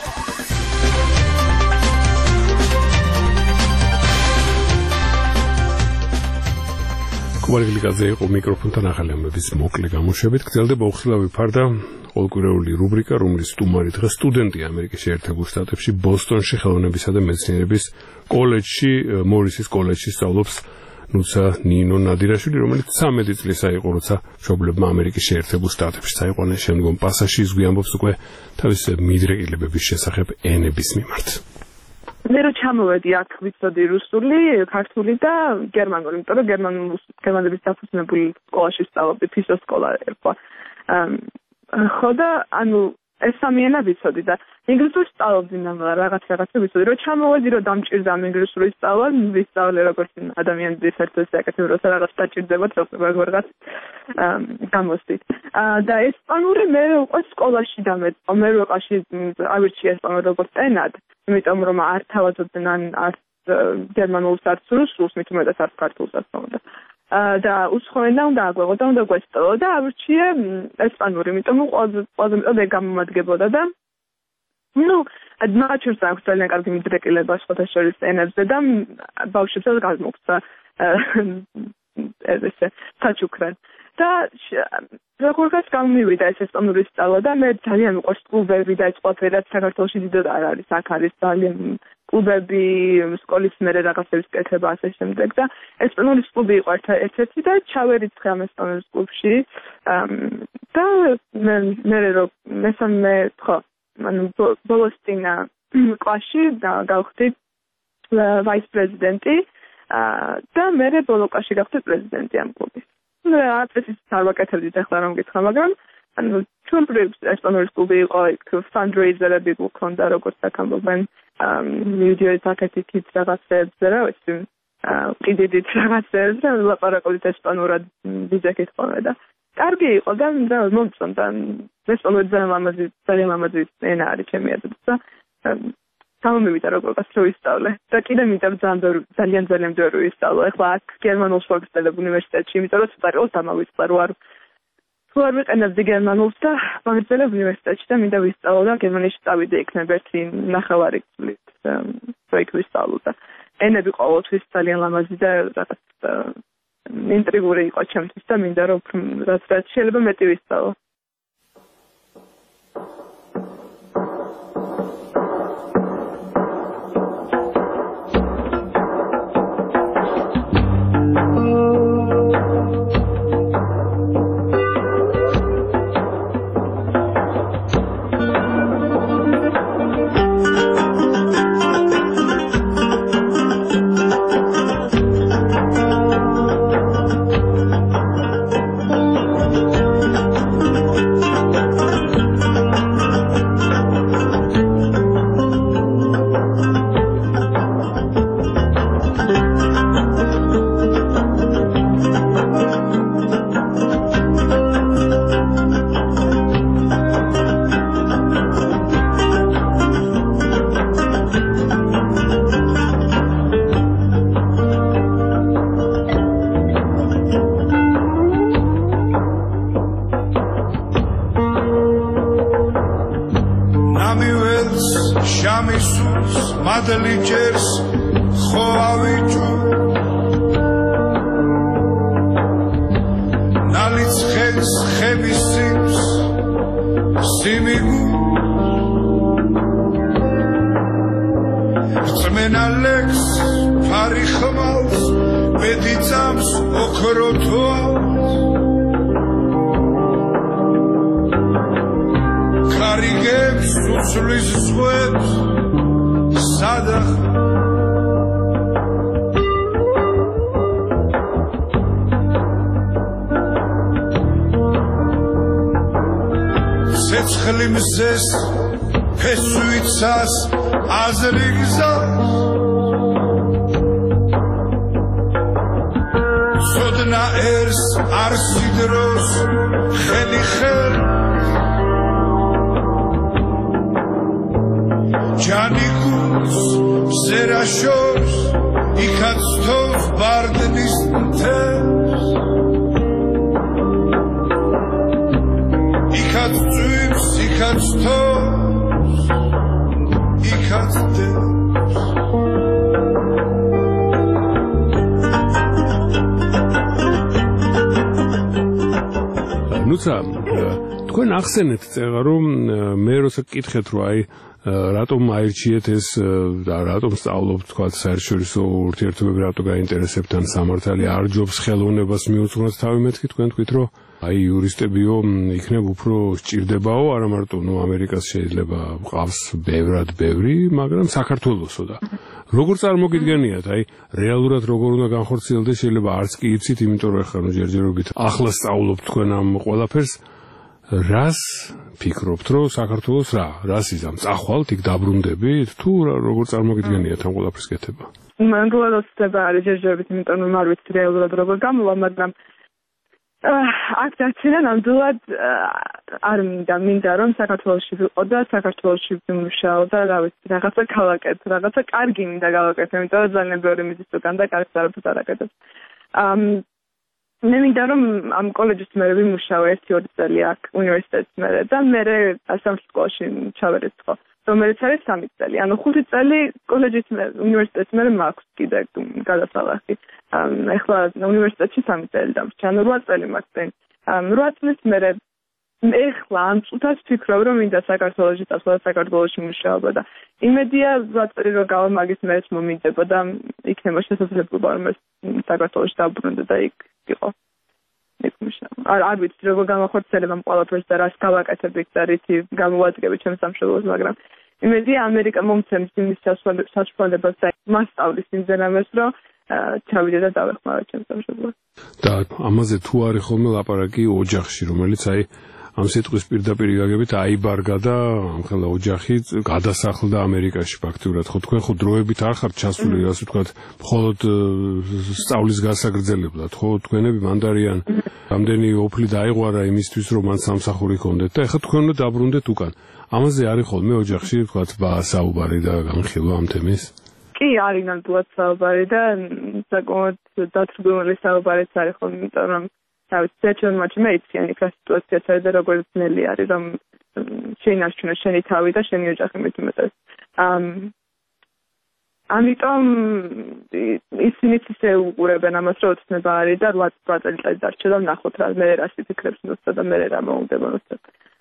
კვალიგლიკაძე იყო მიკროფონთან ახალი ამბების მოკლე გამოშვებით. გრძელდება უხილავი ფარდა ყოველკვირეული რუბრიკა, რომლის სტუმარი დღეს სტუდენტია ამერიკის შეერთებულ შტატებში ბოსტონში ხელოვნებისა და მეცნიერების კოლეჯში, მორისის კოლეჯში სწავლობს ნუცა ნინო ნადირაშვილი, რომელიც ცამეტი წლისა იყო, როცა მშობლებმა ამერიკის შეერთებულ შტატებში წაიყვანეს. შემდგომ პასაჟში ის გვიამბობს უკვე თავის მიდრეკილებების შესახებ ენების მიმართ. მე რო ჩამოვედი აქ ვიცოდი რუსული, ქართული და გერმანული, იმიტომ რომ გერმანების დაფუძნებული სკოლაში ვსწავლობდი, ფისოს სკოლა ერქვა. ხო და ანუ ეს სამი ენა ვიცოდი და ინგლისურს ვსწავლობდი ნამდვილად რაღაც რაღაცა ვიცოდი. რო ჩამოვედი, რომ დამჭირდა ინგლისური სწავლა, ვისწავლე როგორც ადამიანის ერთად საკეთებ, როცა რაღაც დაჭირდებათ, როგორღაც გამოსდით. და ესპანური მე უკვე სკოლაში დამეწყო, მე როყაში ავირჩია ესპანური როგორც ენად, იმიტომ რომ არ თავაზობდნენ ან არ გერმანულს არც რუსულს, მით უმეტეს არც ქართულს ასწავლდა. და უცხოენა უნდა აგვეღო და უნდა გვესწავლო და ავირჩიე ესპანური, იმიტომ რომ ყველაზე ყველაზე მეტად გამომადგებოდა და ну, адмачურს აქვს ძალიან კარგი მიდრეკილება სხვათა შორის ენებზე და ბავშვებსაც გადმოგვცა ესე საჩუქრად. და როგორღაც გამივიდა ეს ესპანური სწავლა და მე ძალიან მიყვარს კლუბები და ეს ყველაფერი, რაც საქართველოში დიდად არ არის, აქ არის ძალიან კლუბები, სკოლის მერე რაღაცების კეთება ასე შემდეგ და ესპანურის კლუბი იყო ერთ-ერთი და ჩავერიცხე ამ ესპანურის კლუბში და მე მე რო მესამე ხო ანუ ბოლოსტინა კლასში გავხდი ვაის პრეზიდენტი და მე ბოლო კლასში გავხდი პრეზიდენტი ამ კლუბის. აწესიც არ ვაკეთებდით ახლა რომ გითხრა, მაგრამ ანუ ჩვენ ესპანურის კლუბი იყო, იქ fundraiser-ები გვქონდა, როგორც აქ ამბობენ, ვიდეოის პაკეტით რაღაცებზე, რა ვიცი, კიდიდით რაღაცებზე, ლაპარაკობდით ესპანურად ვიზაკით ხოლმე და კარგი იყო და მომწონდა. ესპანური ძალიან ლამაზი, ძალიან ლამაზი ენა არის ჩემი აზრით და გამომივიდა როგორღაც რო ვისწავლე და კიდე მინდა ძალიან ძალიან ძვირი ვისწავლო. ეხლა აქ გერმანულს ვაგრძელებ უნივერსიტეტში, იმიტომ რომ ცოტა იყოს დამავიწყდა, რო არ თუ არ ვიყენებდი გერმანულს და ვაგრძელებ უნივერსიტეტში და მინდა ვისწავლო და გერმანიაში წავიდე იქნებ ერთი ნახევარი წლით რო იქ ვისწავლო და ენები ყოველთვის ძალიან ლამაზი და რაღაც ინტრიგური იყო ჩემთვის და მინდა რომ რაც რაც შეიძლება მეტი ვისწავლო. ჯამისულს მადლი ჯერს ხო ავიჭუ ნალიც ხელს ხების სიმს სიმიგუ წმენა ლექს ფარი ხმავს ბედი წამს ოქროთვალს კარიგებს უცვლის ზღვებს სადახ ცეცხლი მზეს ფესვიცას აზრი გზას სოდნა ერს არ სიდროს ხელი ხელ ჯანიკუს ზერაშობს იქაც თავს ბარდნის მთებს იქაც წვიმს იქაც თავს იქაც დებს ნუცა თქვენ ახსენეთ წერა რომ მე როცა გკითხეთ რომ აი რატომ აირჩიეთ ეს და რატომ სწავლობთ თქვა საერთაშორისო ურთიერთობები რატო გაინტერესებთ ან სამართალი არ ჯობს ხელოვნებას მიუძღვნათ თავი მეთქი თქვენ თქვით რომ აი იურისტებიო იქნებ უფრო სჭირდებაო არა მარტო ნუ ამერიკას შეიძლება ყავს ბევრად ბევრი მაგრამ საქართველოსო და როგორ წარმოგიდგენიათ აი რეალურად როგორ უნდა განხორციელდეს შეიძლება არც კი იცით იმიტომ რომ ახლა ნუ ჯერჯერობით ახლა სწავლობთ თქვენ ამ ყველაფერს რას ფიქრობთ რომ საქართველოს რა რას იზამ წახვალთ იქ დაბრუნდებით თუ როგორ წარმოგიდგენიათ ამ ყველაფრის კეთება მან გულადოსება არის ჯერჯერობით იმიტომ რომ არ ვიცი რეალურად როგორ გამოვა მაგრამ აქ დაცინა ნამდვილად არ მინდა მინდა რომ საქართველოში ვიყო და საქართველოში ვიმუშაო და რა ვიცი რაღაცა ქალაქეთ რაღაცა კარგი მინდა გავაკეთო იმიტომ რომ ძალიან ბევრი მიზის უკან და კარგს არაფერს არ აკეთებს მე მინდა რომ ამ კოლეჯის მერე ვიმუშაო ერთი ორი წელი აქ უნივერსიტეტის მერე და მერე სამშობლო სკოლაში ჩავერეცხო რომელიც არის სამი წელი ანუ ხუთი წელი კოლეჯის უნივერსიტეტის მერე მაქვს კიდე გადასალახი ახლა უნივერსიტეტში სამი წელი დამრჩა ანუ რვა წელი მაქვს წინ რვა წლის მერე ეხლა ამ წუთას ვფიქრობ რომ მინდა საქართველოში წასვლა და საქართველოში მუშაობა და იმედია რვა წელი რო გავა მაგის მერეც მომინდება და იქნება შესაძლებლობა რომ საქართველოში დავბრუნდე და იქ იყო არ არ ვიცი როგორ გამახორციელებ ამ ყველაფერს და რას გავაკეთებ იქ და რითი გამოვადგები ჩემს სამშობლოს მაგრამ იმედია ამერიკა მომცემს იმის საშუალებას და მასწავლის იმზენამეს რომ ჩავიდე და დავეხმარო ჩემს სამშობლოს და ამაზე თუ არის ხოლმე ლაპარაკი ოჯახში რომელიც აი ამ სიტყვის პირდაპირ გაგებით აიბარგა და ამხელა ოჯახი გადასახლდა ამერიკაში ფაქტურად ხო თქვენ ხო დროებით არ ხართ ჩასული ასე ვთქვათ მხოლოდ სწავლის გასაგრძელებლად ხო თქვენები მანდარიან რამდენი ოფლი დაიღვარა იმისთვის რომ მან სამსახური ჰქონდეთ და ეხლა თქვენ უნდა დაბრუნდეთ უკან ამაზე არის ხოლმე ოჯახში ვთქვათ საუბარი და განხილვა ამ თემის კი არის ნამდვილად საუბარი და საკმაოდ დაწვრილი საუბარიც არის ხოლმე იმიტომ რომ საერთოდ მაჩი მეიციან იქ სიტუაციაც არის და როგორც ნელი არის რომ შეინარჩუნო შენი თავი და შენი ოჯახი მით უმეტეს ამიტომ ისინიც ისე უყურებენ ამას რომ ოცნება არის და რვა წელი დარჩა და ნახოთ რა მე რას იფიქრებს ნოსა და მე რა მოუნდება ნოსა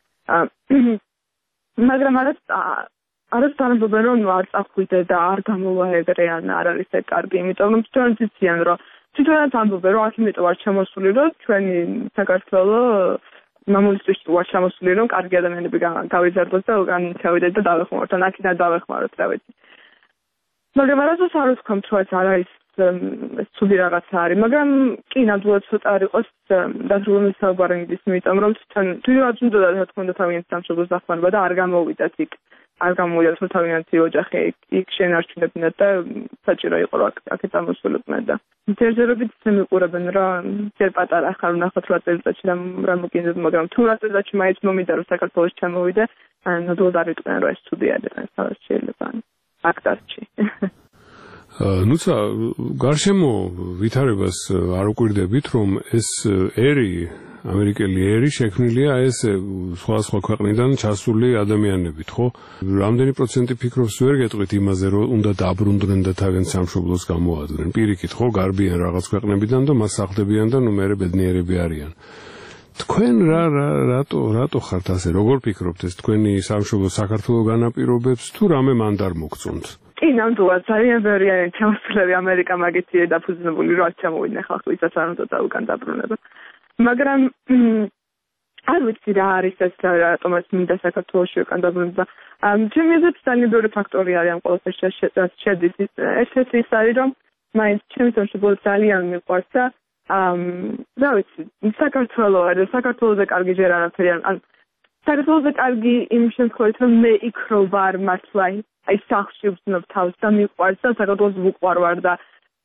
მაგრამ არის არის თანამდებობენ რომ არ წახვიდე და არ გამოვა ეგრე ან არ არის ეგ კარგი იმიტომ რომ თვითონ იციან რომ თვითონაც ამბობენ რომ აქ იმიტომ არ ჩამოსული რომ ჩვენი საქართველოს მამულისთვის ვარ ჩამოსული რომ კარგი ადამიანები გავიზარდოთ და უკან ჩავიდეთ და დავეხმაროთ ან აქედან დავეხმაროთ რა ვიცი მაგრამ არასდროს არ ვთქვამთ რომ ეს არ არის ცუდი რაღაცა არის მაგრამ კი ნამდვილად ცოტა არ იყოს დაწვრილი საუბარი ის იმიტომ რომ თვითონაც უნდა რა თქმა უნდა თავიანთი სამშობლოს დახმარება და არ გამოვიდათ იქ არ გამოვიდათ რომ თავიანთი ოჯახი იქ შენარჩუნებინათ და საჭირო იყო რომ აქ წამოსულიყვნენ და ჯერჯერობით შემიყურებენ რომ ჯერ პატარა ხარ ვნახოთ რვა წელიწადში რა მოგინდა მაგრამ თუ რვა წელიწადში მაინც მომიდა რომ საქართველოს ჩამოვიდე ნამდვილად არ იყვნენ რომ ეს ცუდი არის სადაც შეიძლება აქ დარჩი ნუცა გარშემო ვითარებას არ უკვირდებით, რომ ეს ერი ამერიკელი ერი შექმნილია ეს სხვა სხვა ქვეყნიდან ჩასული ადამიანებით, ხო? რამდენი პროცენტი ფიქრობს ვერ გეტყვით იმაზე, რომ უნდა დაბრუნდნენ და თავენ სამშობლოს გამოაძღნენ. პირიქით, ხო, გარბიან რაღაც ქვეყნებიდან და მას სახლდებიან და ნუ მერე ბედნიერები არიან. თქვენ რა რატო რატო ხართ ასე? როგორ ფიქრობთ ეს თქვენი სამშობლო საქართველოს განაპირობებს თუ რამე მანდ არ მოგწონთ? კი, ნამდვილად ძალიან ბევრი არის ჩამოსულები ამერიკა მაგითია დაფუძნებული, რომ არ ჩამოვიდნენ ხალხი, ვისაც არ უნდა დაუგან დაბრუნება. მაგრამ არ ვიცი რა არის ეს რატომაც მინდა საქართველოში უკან დაბრუნება. ჩემი აზრით ძალიან ბევრი ფაქტორი არის ამ ყველაფერში შედის. ერთ-ერთი ის არის, რომ მაინც ჩემი სამშობლო ძალიან მიყვარს და რა ვიცი, საქართველოს არის, საქართველოზე კარგი ჯერ არაფერი არ. საქართველოზე კარგი იმ შემთხვევით, რომ მე იქ რო ვარ მართლა, აი სახლში ვზნობ თავს და მიყვარს და საქართველოს ვუყვარ ვარ და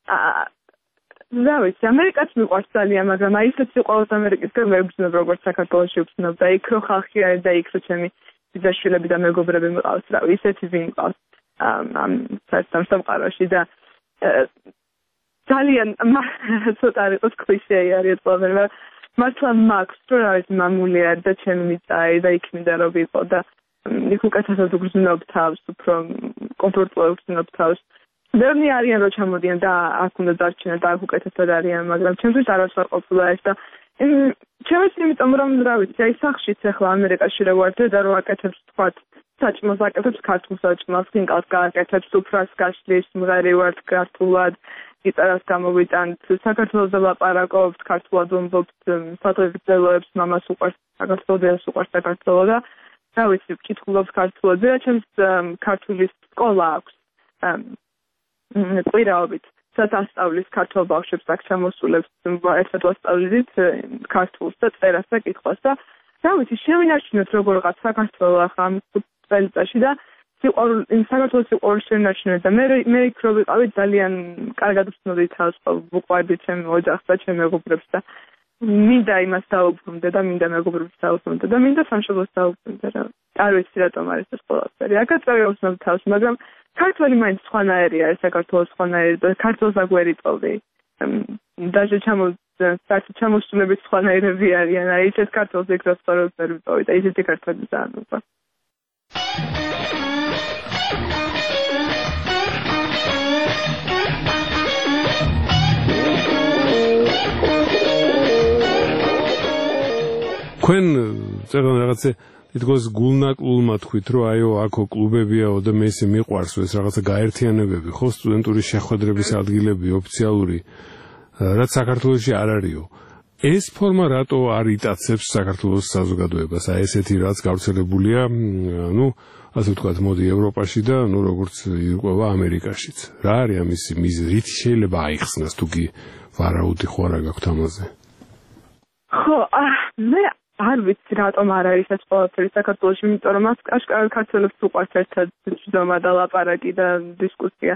რა ვიცი, ამერიკაც მიყვარს ძალიან, მაგრამ აი ისეთი ყოველთვის ამერიკისგან ვერ ვზნობ, როგორც საქართველოში ვზნობ და იქ რო ხალხი არის და იქ რო ჩემი ბიძაშვილები და მეგობრები მყავს, რა ვიცი, ისეთი ვინ მყავს ამ სამყაროში და ძალიან ცოტა არ იყოს კლიშეი არის ყველაფერი, მაგრამ მართლა მაქვს, რომ რა ვიცი, მამული არის და ჩემი მიწა არის და იქ მინდა რომ ვიყო და იქ უკეთესად ვგრძნობ თავს, უფრო კომფორტულად ვგრძნობ თავს. ბევრი არიან რომ ჩამოდიან და აქ უნდა დარჩენენ და აქ უკეთესად არიან, მაგრამ ჩემთვის არც არ ყოფილა ეს და ჩემთვის იმიტომ რომ რა ვიცი, აი სახლშიც ახლა ამერიკაში რო ვარ და რო აკეთებს თქვათ საჭმელს აკეთებს ქართულ საჭმელს, ხინკალს გააკეთებს, უფრას გაშლის, მღერი ვარ ქართულად, გიტარას გამოვიტანთ, საქართველოს ლაპარაკობთ, ქართულად ვამბობთ, სადღეგრძელოებს, მამას უყვარს საქართველოს, უყვარს საქართველო და რა ვიცი, ვკითხულობ ქართულად და ჩემს ქართული სკოლა აქვს. კვირაობით, სადაც ასწავლის ქართულ ბავშვებს აქ ჩამოსულებს, ერთად ვასწავლით ქართულს და წერას და კითხვას და რა ვიცი, შევინარჩუნოთ როგორღაც საქართველოს ახლა ამ წელიწადში და სიყვარული საქართველოს სიყვარული შევინარჩუნოთ და მე მე იქ რო ვიყავი ძალიან კარგად ვცნობდი თავს, ვუყვარდი ჩემ ოჯახს და ჩემ მეგობრებს და მინდა იმას დაუბრუნდე და მინდა მეგობრებს დაუბრუნდე და მინდა სამშობლოს დაუბრუნდე რა. არ ვიცი რატომ არის ეს ყველაფერი. აქაც წავიღავ თავს, მაგრამ ქართველი მაინც სხვანაირი არის, საქართველოს სხვანაირი და ქართულს აქ ვერ იწოვდი. даже ჩამო საერთოდ ჩამოსულებით სხვანაირები არიან. აი ეს ქართულს ეგ რაც სწორად ვერ ვიწოვდი და ისეთი ქართველი ძალიან უყვარს. თქვენ წერან რაღაცა თითქოს გულნაკლულმა თქვით, რომ აიო, აქო კლუბებიაო და მე ისე მიყვარს ეს რაღაცა გაერთიანებები, ხო, სტუდენტური შეხვედრების ადგილები, ოფიციალური, რაც საქართველოში არ არისო. ეს ფორმა რატო არ იტაცებს საქართველოს საზოგადოებას? აი ესეთი რაც გავრცელებულია, ну, ასე ვთქვათ, მოდი ევროპაში და ну, როგორც იყვება ამერიკაშიც. რა არის ამის მიზეზი? რითი შეიძლება აიხსნას თუ კი ვარაუდი ხო არა გაქვთ ამაზე? ხო, მე არ ვიცი რატომ არ არის ეს ყველაფერი საქართველოში, იმიტომ რომ მას აშკარად ქართველებს უყვარს ერთად ჯდომა და ლაპარაკი და დისკუსია.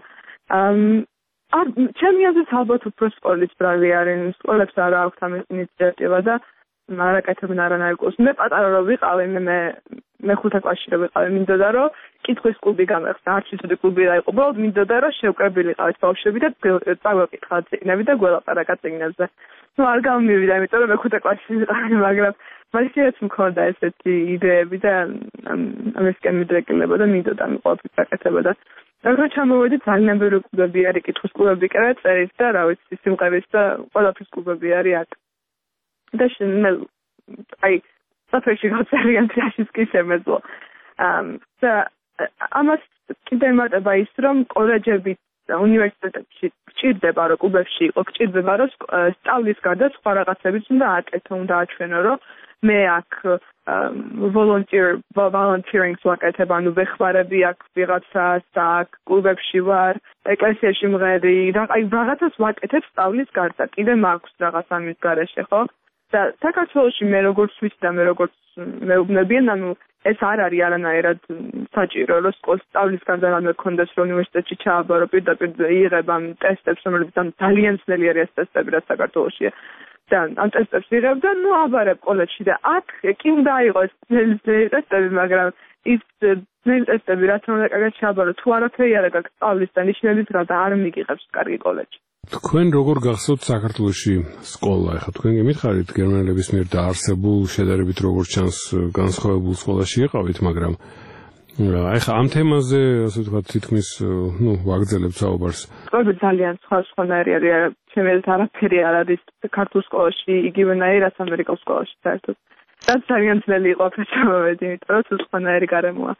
არ ჩემი აზრით ალბათ უფრო სკოლის ბრალი არის, სკოლებს არ აქვს ამ ინიციატივა და არ აკეთებენ არანაირ კურსს. მე პატარა რომ ვიყავი, მე მეხუთე კლასში რომ ვიყავი, მინდოდა რომ კითხვის კლუბი გამეხსნა, არც ისეთი კლუბი რა იყო, უბრალოდ მინდოდა რომ შევკრებილიყავით ბავშვები და წავეყითხათ წიგნები და გველაპარაკა წიგნებზე. ну არ გამივიდა, იმიტომ რომ მეხუთე კლასში ვიყავი, მაგრამ მაშინაც მქონდა ესეთი იდეები და ამისკენ მიდრეკილება და მინდოდა ამ ყველაფერს აკეთება და მაგრამ ჩამოვედი ძალიან ბევრი კლუბები არის, კითხვის კლუბები კი არა, წერის და რა ვიცი, სიმღერის და ყველაფრის კლუბები არის აქ. და მე აი საფრთხე გაწერიან თაშის კი შემეძლო. და ამას კიდე მარტება ის, რომ კოლეჯები უნივერსიტეტებში გჭირდება, რომ კლუბებში იყო, გჭირდება, რომ სწავლის გარდა სხვა რაღაცებიც უნდა აკეთო, უნდა აჩვენო, რომ მე აქ volunteer volunteering-ს ვაკეთებ, ანუ ვეხმარები აქ ვიღაცას და აქ კლუბებში ვარ, ეკლესიაში მღერი, აი რაღაცას ვაკეთებ სწავლის გარდა. კიდე მაქვს რაღაც ამის გარეშე, ხო? და საქართველოში მე როგორც ვიცი და მე როგორც მეუბნებიან, ანუ ეს არ არის არანაირად საჭირო, რომ სწავლის გარდა რამე გქონდეს, რომ უნივერსიტეტში ჩააბარო, პირდაპირ იღებ ამ ტესტებს, რომლებიც ძალიან ძნელი არის ეს ტესტები, რაც საქართველოშია. და ამ ტესტებს იღებ და ნუ აბარებ კოლეჯში და აქ კი უნდა იყოს ძნელი ტესტები, მაგრამ ის ტესტები რაც უნდა კარგად შეაბარო თუ არაფერი არ აქვს სწავლის და ნიშნების გარდა არ მიგიღებს კარგი კოლეჯი. თქვენ როგორ გახსოვთ საქართველოში სკოლა? ეხლა თქვენ გემითხარით გერმანელების მიერ დაარსებულ შედარებით როგორც ჩანს განსხვავებულ სკოლაში იყავით, მაგრამ ეხლა ამ თემაზე ასე ვთქვათ თითქმის ნუ ვაგრძელებთ საუბარს. სწორედ ძალიან სხვა სხვანაირი არის. ჩემი აზრით არაფერი არ არის ქართულ სკოლაში იგივენაირი რაც ამერიკულ სკოლაში საერთოდ. და ძალიან ძნელი იყო პრესამოვედი, იმიტომ რომ სხვანაირი გარემოა.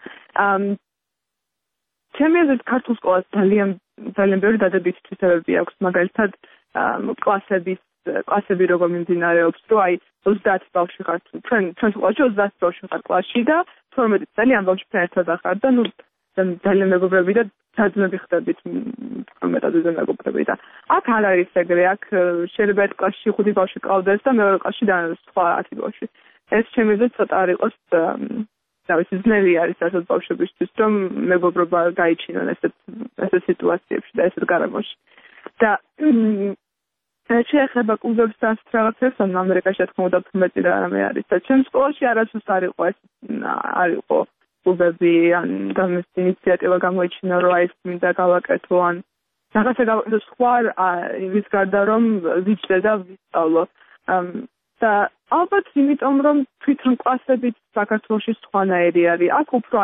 ჩემი აზრით ქართულ სკოლას ძალიან ძალიან ბევრი დადებითი თვისებები აქვს, მაგალითად კლასების კლასები როგორ მიმდინარეობს, რომ აი ოცდაათი ბავშვი ხარ ჩვენ ჩვენ სკოლაში ოცდაათი ბავშვი ხარ კლასში და თორმეტი წელი ამ ბავშვთან ერთად ახარ და ნუ ძალიან მეგობრები და საძმები ხდებით მეტად უზენ მეგობრები და აქ არ არის ეგრე, აქ შეიძლება ერთ კლასში ხუთი ბავშვი ყავდეს და მეორე კლასში და სხვა ათი ბავშვი. ეს ჩემი აზრით ცოტა არ იყოს დავისი ძნელი არის ასეთ ბავშვებისთვის, რომ მეგობრობა გაიჩინონ ესეთ ესეთ სიტუაციებში და ესეთ გარემოში. და შეეხება კლუბებს და ასეთ რაღაცებს, ან ამერიკაში რა თქმა უნდა მეტი რამე არის და ჩემს სკოლაში არასდროს არ იყო ეს არ იყო კლუბები, ან გამის ინიციატივა გამოიჩინა, რომ აი ეს მინდა გავაკეთო, ან რაღაცა გავაკეთო სხვა იმის გარდა, რომ ვიცე და ვისწავლო. და ალბათ იმიტომ რომ თვითონ კლასებით საქართველოში სხვანაირი არის. აქ უფრო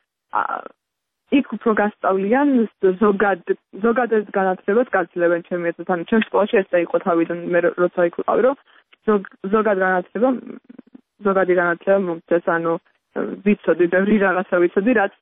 იქ უფრო გასწავლიან ზოგად ზოგადად განათლებას გაძლევენ ჩემი აზრით. ანუ ჩემს სკოლაში ესა იყო თავიდან მე როცა იქ ვიყავი, რომ ზოგად განათლება ზოგადი განათლება მომწეს, ანუ ვიცოდი ბევრი რაღაცა ვიცოდი, რაც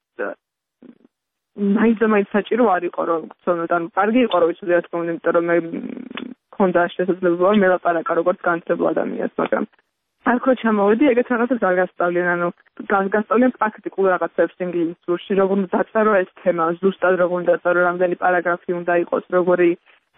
მაინც მაინც საჭირო არ იყო რომ ვცნობ, ანუ კარგი იყო რომ ვიცოდი რა თქმა უნდა, იმიტომ რომ მე მქონდა შესაძლებლობა მელაპარაკა როგორც განათლებულ ადამიანს, მაგრამ აქ რო ჩამოვედი, ეგეთ რაღაცებს არ გასწავლიან, ანუ გასწავლიან პრაქტიკულ რაღაცებს ინგლისურში, როგორ უნდა დაწერო ეს თემა, ზუსტად როგორ უნდა დაწერო, რამდენი პარაგრაფი უნდა იყოს, როგორი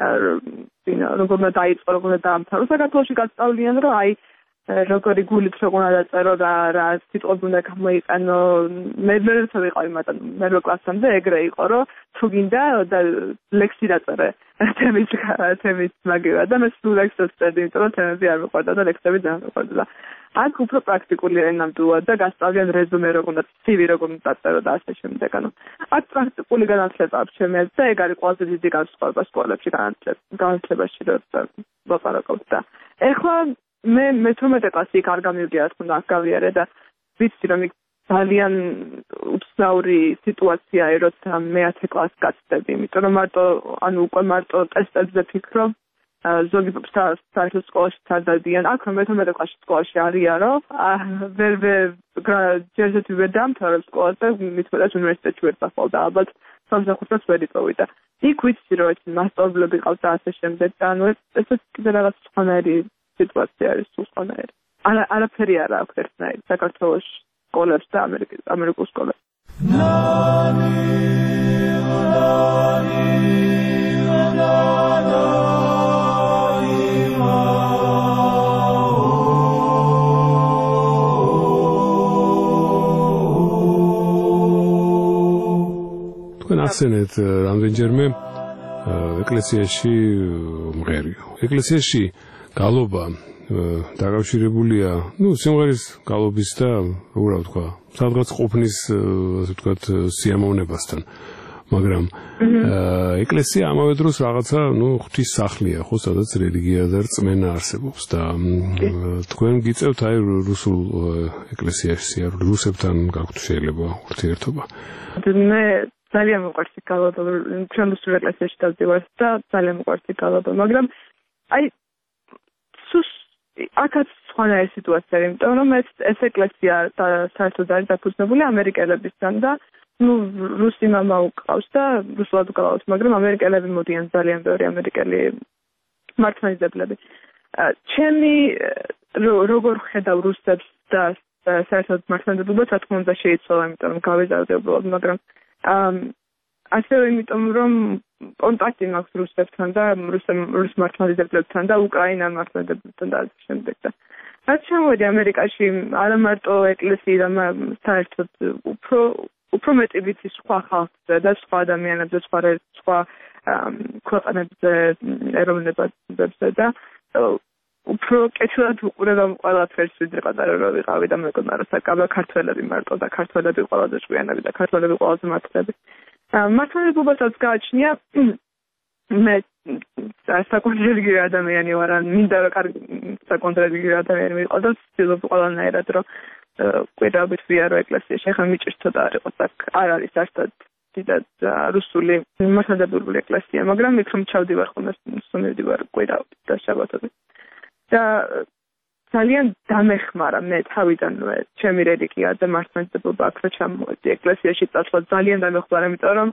როგორ უნდა დაიწყო, როგორ უნდა დაამთავრო. საქართველოში გასწავლიან, რომ აი როგორი გულით როგორ უნდა დაწერო და რა სიტყვები უნდა გამოიყენო. მე მე როცა ვიყავი მაგრამ მერვე კლასამდე ეგრე იყო, რომ თუ გინდა და ლექსი დაწერე თემის თემის მაგივრად და მე სულ ლექსებს წერდი, იმიტომ რომ თემები არ მიყვარდა და ლექსები ძალიან მიყვარდა და აქ უფრო პრაქტიკული ნამდვილად და გასწავლიან რეზუმე როგორ უნდა სივი როგორ უნდა დაწერო და ასე შემდეგ. ანუ აქ პრაქტიკული განათლება აქვს ჩემი აზრით და ეგ არის ყველაზე დიდი განსხვავება სკოლებში განათლებაში როცა ვაპარაკობთ და ეხლა მე მეთორმეტე კლასი იქ არ გამივიდა, რა თქმა უნდა, აქ გავიარე და ვიცი რომ იქ ძალიან უცნაური სიტუაციაა, როცა მეათე კლასს გაწდები, იმიტომ რომ მარტო ანუ უკვე მარტო ტესტებზე ფიქრობ, ზოგი საერთოდ სკოლაში წადიან. აქ რომ მეთორმეტე კლასში სკოლაში არიარო, ვერ ვერ ჯერჯერობით ვერ დამთავრებ სკოლას და მithumetas უნივერსიტეტში ვერ წავალ და ალბათ სამოცდახუთ წელს ვერ იპოვი და იქ ვიცი რომ ეს მასწავლებლები ყავს და ასე შემდეგ და ანუ ესეც კიდე რაღაც სხვანაირი სიტუაცია არის სულ სხვანაირი. არა არაფერი არ აქვს ერთნაირი საქართველოში სკოლებს და ამერიკის ამერიკულ სკოლებს. თქვენ ახსენეთ რამდენჯერმე ეკლესიაში მღერიო. ეკლესიაში გალობა დაკავშირებულია, ну, სიმღერის გალობის და რა ვთქვა, სადღაც ყოფნის, ასე ვთქვათ, სიამოვნებასთან. მაგრამ ეკლესია ამავე დროს რაღაცა, ну, ღვთის სახლია, ხო, სადაც რელიგია და რწმენა არსებობს და თქვენ გიწევთ აი რუსულ ეკლესიაში, რუსებთან გაქვთ შეიძლება ურთიერთობა. მე ძალიან მოყვარს გალობა, ჩვენ რუსულ ეკლესიაში დავდივართ და ძალიან მოყვარს გალობა, მაგრამ აი აქაც სხვანაირი სიტუაცია, იმიტომ რომ ეს ეს ეკლესია საერთოდ არის დაფუძნებული ამერიკელებისგან და ნუ რუსი მამა უყავს და რუსულად უყავს, მაგრამ ამერიკელები მოდიან ძალიან ბევრი ამერიკელი მართლმადიდებლები. ჩემი როგორ ხედავ რუსებს და საერთოდ მართლმადიდებლობას, რა თქმა უნდა შეიცვალა, იმიტომ რომ გავიზარდე უბრალოდ, მაგრამ ასევე იმიტომ რომ კონტაქტი მაქვს რუსებთან და რუს მართლმადიდებლებთან და უკრაინელ მართლმადიდებლებთან და ასე შემდეგ და რაც შემოვიდი ამერიკაში არა მარტო ეკლესია და საერთოდ უფრო უფრო მეტი ვიცი სხვა ხალხზე და სხვა ადამიანებზე, სხვა სხვა ქვეყნებზე, ეროვნებებზე და უფრო კეთილად უყურება ყველაფერს ვიდრე პატარა რო ვიყავი და მეგონა რომ საკაბა ქართველები მარტო და ქართველები ყველაზე ჭკვიანები და ქართველები ყველაზე მართლები. მართლმადიდებლობასაც გააჩნია მე საკონტრელიგიური ადამიანი ვარ, ან მინდა რომ კარგი საკონტრელიგიური ადამიანი ვიყო და ვცდილობ ყველანაირად რომ კვირაობით ვიარო ეკლესიაში. ახლა მიჭირს ცოტა არ იყოს აქ არ არის საერთოდ დიდად რუსული მართლმადიდებლური ეკლესია, მაგრამ იქ რომ ჩავდივარ ხოლმე სუმივდივარ კვირაობით და შაბათობით. და ძალიან დამეხმარა მე თავიდანვე ჩემი რელიგია და მართლმადიდებლობა აქ რო ჩამოვედი ეკლესიაში წასვლა ძალიან დამეხმარა, იმიტომ რომ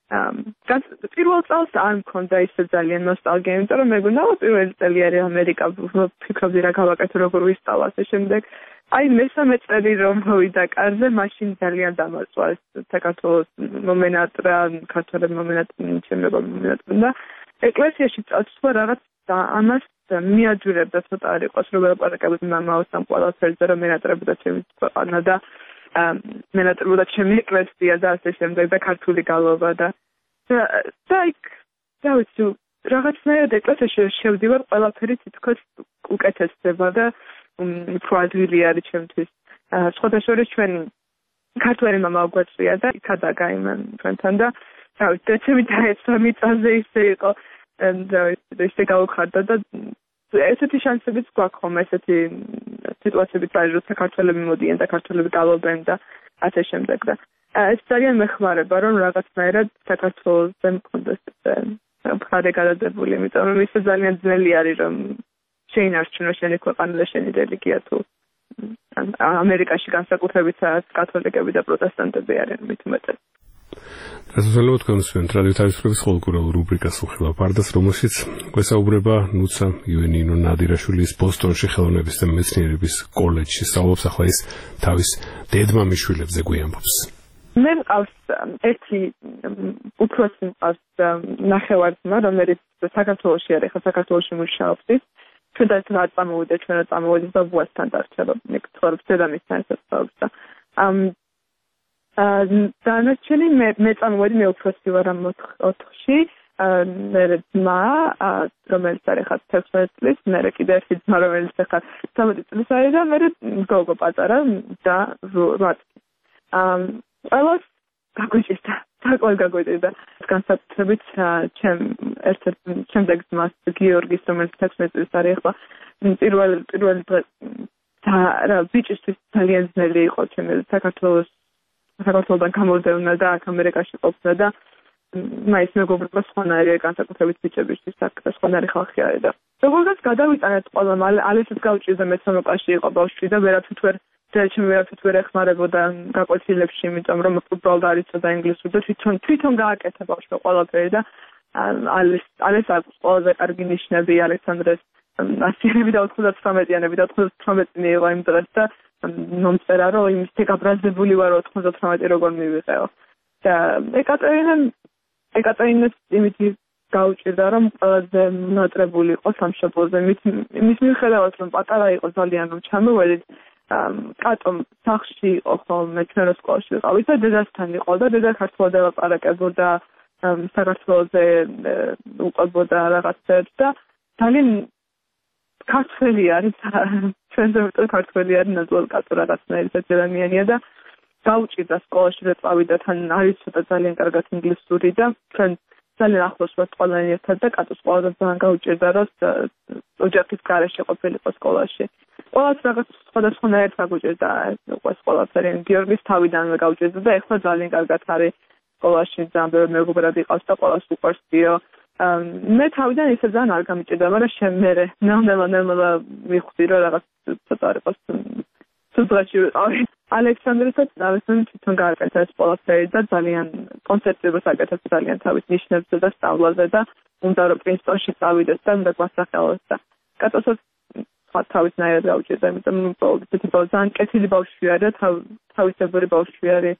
პირველ წელს არ მქონდა ისე ძალიან ნოსტალგია, იმიტომ რომ მეგონა პირველი წელი არის ამერიკა, ვფიქრობდი რა გავაკეთო, როგორ ვისწავლა ასე შემდეგ. აი მესამე წელი რომ მოვიდა კარზე, მაშინ ძალიან დამარწვა ეს საქართველოს მომენატრა, ქართველები მომენატრა, ჩემება მომენატრა და ეკლესიაში წასვლა რაღაც და ამას მიაჯვრებდა ცოტა არ იყოს რომ ელაპარაკებოდი მამაოს ამ ყველაფერზე რომ მენატრებოდა ჩემი ქვეყანა და მენატრებოდა ჩემი ეკლესია და ასე შემდეგ და ქართული გალობა და და იქ დავიცი რაღაცნაირად ეკლესიაში შევდივარ ყველაფერი თითქოს უკეთესდება და უფრო ადვილი არის ჩემთვის. სხვათა შორის ჩვენ ქართველი მამა გვეწვია და იქადა გაიმან ჩვენთან და დავიცი ჩემი დაეცვა მიწაზე ისე იყო და ისე გავხარდა და ესეთი შანსებიც გვაქვს ხომ ესეთი სიტუაციებიც არის რომ საქართველები მოდიან და ქართველები გალობენ და ასე შემდეგ და ეს ძალიან მეხმარება რომ რაღაცნაირად საქართველოსზე მქონდეს მხარე გადადებული, იმიტომ რომ ისე ძალიან ძნელი არის რომ შეინარჩუნო შენი ქვეყანა და შენი რელიგია თუ ამერიკაში განსაკუთრებით კათოლიკები და პროტესტანტები არიან მით უმეტეს. Разумеется, თქვენს რადიო თავისუფლების ყოველკვირეულ რუბრიკას უხილავ პარდას, რომელშიც გვესაუბრება ნუცა იუენინო ნადირაშვილის ბოსტონში ხელოვნების და მეცნიერების კოლეჯში სწავლობს, ახლა ის თავის დედმამიშვილებზე გვიამბობს. მე მყავს ერთი უფროსი მყავს ნახევარ-ძმა, რომელიც საქართველოში არის, ხა საქართველოში მუშაობს. ჩვენთან რა წამოვიდა, ჩვენ რა წამოვიდა და ვუასთან დარჩება. მე ცხოვრობს დედამისთან ერთად და დანარჩენი მე მე წამოვედი მე უფროსი ვარ ამ ოთხში, მე ძმა რომელიც არის ხა თერთმეტ წლის, მე კიდე ერთი ძმა რომელიც ხა ცხრამეტ წლის არის და მე გოგო პატარა და რვა წლის. ყველას გაგვიჭირდა, საკმაოდ გაგვიჭირდა. განსაკუთრებით ჩემ ერთ-ერთ შემდეგ ძმას გიორგის, რომელიც თერთმეტ წლის არის ახლა პირველი პირველი დღე და რა ბიჭისთვის ძალიან ძნელი იყო ჩემი საქართველოს საქართველოდან გამოდევნა და აქ ამერიკაში ყოფნა და მაინც მეგობრობა სხვანაირია განსაკუთრებით ბიჭებისთვის აქ და სხვანაირი ხალხი არის და როგორღაც გადავიტანეთ ყველა მალე ალესაც გავჭირდა მეცხრამეტ კლასში იყო ბავშვი და ვერაფრით ვერ ჩემი ვერაფრით ვერ ეხმარებოდა გაკვეთილებში, იმიტომ რომ უბრალოდ არ იცოდა ინგლისური და თვითონ თვითონ გააკეთა ბავშვი ყველაფერი და ალეს ალეს აქვს ყველაზე კარგი ნიშნები ალექსანდრეს ასიანები და ოთხმოცდათვრამეტიანები და ოთხმოცდათვრამეტი მიიღო იმ დღეს და მომწერა რომ იმის გაბრაზებული ვარ ოთხმოცდათვრამეტი როგორ მივიღეო და ეკატერინე ეკატერინეს იმითი გაუჭირდა რომ ყველაზე მონატრებული იყო სამშობლოზე მის მიუხედავად რომ პატარა იყო ძალიან რომ ჩამოვედით კატომ სახში იყო ხოლმე ჩვენ სკოლაში ვიყავით და დედასთან იყო და დედა ქართულად ელაპარაკებოდა საქართველოზე უყვებოდა რაღაცებს და ძალიან ქართველი არის ჩვენზე მეტად ქართველი არის ნაცვლად კატო რაღაცნაირი საჯერამიანია და გაუჭირდა სკოლაში რომ წავიდა თან არის ცოტა ძალიან კარგად ინგლისური და ჩვენ ძალიან ახლოს ვართ ყველანი ერთად და კატოს ყველაზე ძალიან გაუჭირდა რომ ოჯახის გარეშე ყოფილიყო სკოლაში. ყველას რაღაც სხვადასხვანაირად გაუჭირდა ეს ყველაფერი გიორგის თავიდანვე გაუჭირდა და ეხლა ძალიან კარგად არის სკოლაში ძალიან ბევრი მეგობრები ყავს და ყველას უყვარსიო. მე თავიდან ისე ძალიან არ გამიჭირდა, მაგრამ შემერე ნელ-ნელა ნელ-ნელა მივხვდი რომ რაღაც ცოტა არ იყოს სუძღაში ვიყავი. ალექსანდრესაც დავესწრები თვითონ გააკეთა ეს ყველაფერი და ძალიან კონცერტებს აკეთებს ძალიან თავის ნიშნებზე და სწავლაზე და უნდა რომ პრინსტონში წავიდეს და უნდა გვასახელოს და კატოსაც თავისნაირად გაუჭირდა, იმიტომ რომ ისეთი ძალიან კეთილი ბავშვი არის და თავისებური ბავშვი არის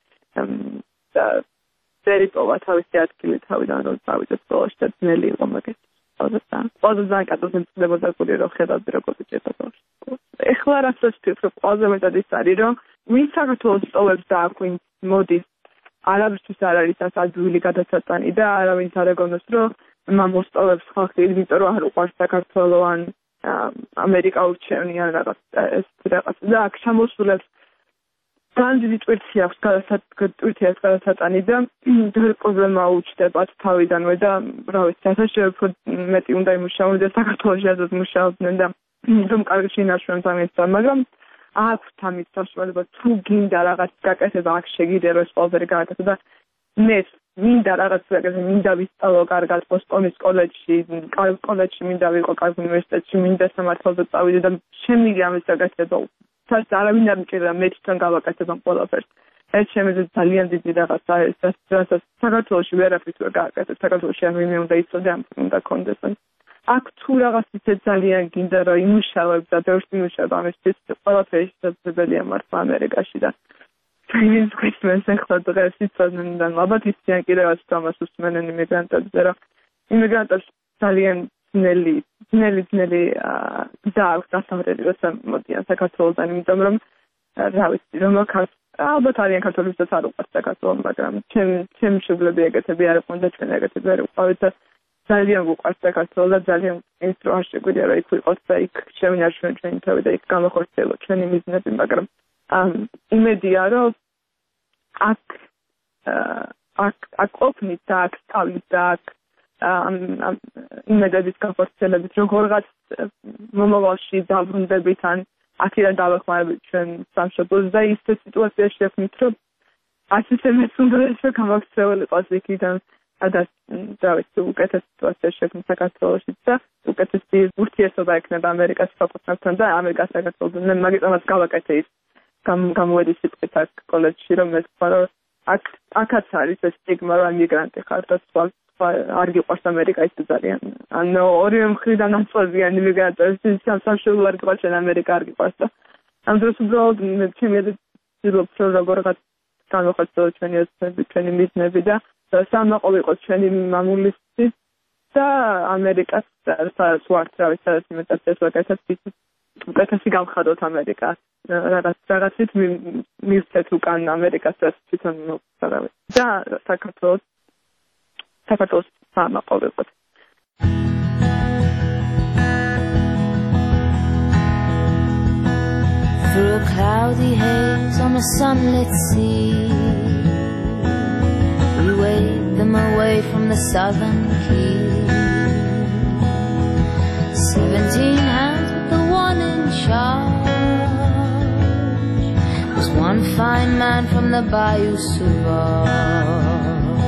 და ძერი პოვა თავისი ადგილი თავიდან რომ წავიდეს სკოლაში და ძნელი იყო მაგას. Ozdan. Ozdan კატოს მწდებოდა გული რომ ხედავდი როგორ ჭირდა ბავშვი. ეხლა რასაც ვფიქრობ, ყველაზე მეტად ის არის რომ ვინ საქართველოს სწავლებს და აქ ვინ მოდის არავისთვის არ არის ეს ადვილი გადაწყვეტანი და არავინ არ ეგონოს რომ მამოსწავლებს ხალხი, იმიტომ რომ არ უყვარს საქართველო ან ამერიკა ურჩევნი ან რაღაც ეს რაღაც და აქ ჩამოსულებს ძალიან დიდი ტვირთი აქვს ტვირთი აქვს გადასატანი და პრობლემა უჩნდებათ თავიდანვე და რა ვიცი საერთოდ მეტი უნდა იმუშაონ და საქართველოში ასეთ მუშაობდნენ და რომ კარგი შინაარსს ამეცდა მაგრამ აქვს ამის საშუალება თუ გინდა რაღაც გაკეთება აქ შეგიძლია ეს ყველაფერი გააკეთო და მე მინდა რაღაც გაკეთო მინდა ვისწავლო კარგად ბოსტონის კოლეჯში კოლეჯში მინდა ვიყო კარგ უნივერსიტეტში მინდა სამართალზე წავიდე და შემიძლია ამის გაკეთება თავს არავინ არ მჭირდა მე თვითონ გავაკეთებ ამ ყველაფერს ეს შემიძლია ძალიან დიდი რაღაცა ეს რასაც საქართველოში ვერაფერს ვერ გააკეთებ საქართველოში არ ვინმე უნდა იცოდე ამ უნდა კონდეს აქ თუ რაღაც ისე ძალიან გინდა რომ იმუშავებ და ბევრს იმუშავებ ამისთვის ყველაფერი შესაძლებელია მართლა ამერიკაში და ვინც გვისმენს ახლა დღეს იცოდნენ და ალბათ ისიან კიდევაც თამას უსმენენ იმიგრანტებზე რომ იმიგრანტებს ძალიან ძნელი ძნელი ძნელი და გასამრელი როცა მოდიან საქართველოდან იმიტომ რომ რა ვიცი რომ ალბათ არიან ქართველებსაც არ უყვართ საქართველო მაგრამ ჩემ ჩემ მშობლები ეგეთები არ იყვნენ და ჩვენ ეგეთები არ ვიყავით და ძალიან ვუყვართ საქართველო და ძალიან ის რო არ შეგვიძლია რომ იქ ვიყოთ და იქ შევინარჩუნოთ ჩვენი თავი და იქ გამახორციელოთ ჩვენი მიზნები მაგრამ იმედია რომ აქ აქ აქ ყოფნით და აქ სწავლით და აქ იმედების განხორციელებით როგორღაც მომავალში დაბრუნდებით ან აქედან დავეხმარებით ჩვენ სამშობლოს და ისეთ სიტუაციაში შექმნით რომ ასეთე მეც უნდა რომ გამაქცეულიყოს იქიდან და დავით უკეთეს სიტუაციაში შექმნით საქართველოში და უკეთესი ურთიერთობა ექნება ამერიკას საკუთრებთან და ამერიკას საქართველოსთან მაგიტომაც გავაკეთე ის გამოვედი სიტყვით აქ კოლეჯში რომ მე თქვა რომ აქ აქაც არის ეს სტიგმა რომ მიგრანტი ხარ და სხვა არ გიყვარს ამერიკა ის ძალიან ანუ ორივე მხრიდან ნაწყვეტიან იმიგრანტებს სამშობლო არ გიყვარს ამერიკა არ გიყვარს და ამ დროს უბრალოდ ჩემი ძილობ რომ როგორღაც განვახორციელო ჩვენი ოცნები ჩვენი მიზნები და სამაყოლ იყოს ჩვენი მამულისი და ამერიკას სადაც ვართ რა ვიცი სადაც იმედებს ვაკეთებ უკეთესი გავხადოთ ამერიკა რაღაც რაღაცით მივცეთ უკან ამერიკასაც თვითონ მოხდარავი და საქართველოს საქართველოს სამაყოლ იყოს Through a cloudy haze on a sunlit sea we waved them away from the southern key Seventeen hands with the one in charge was one fine man from the Bayou Sauvage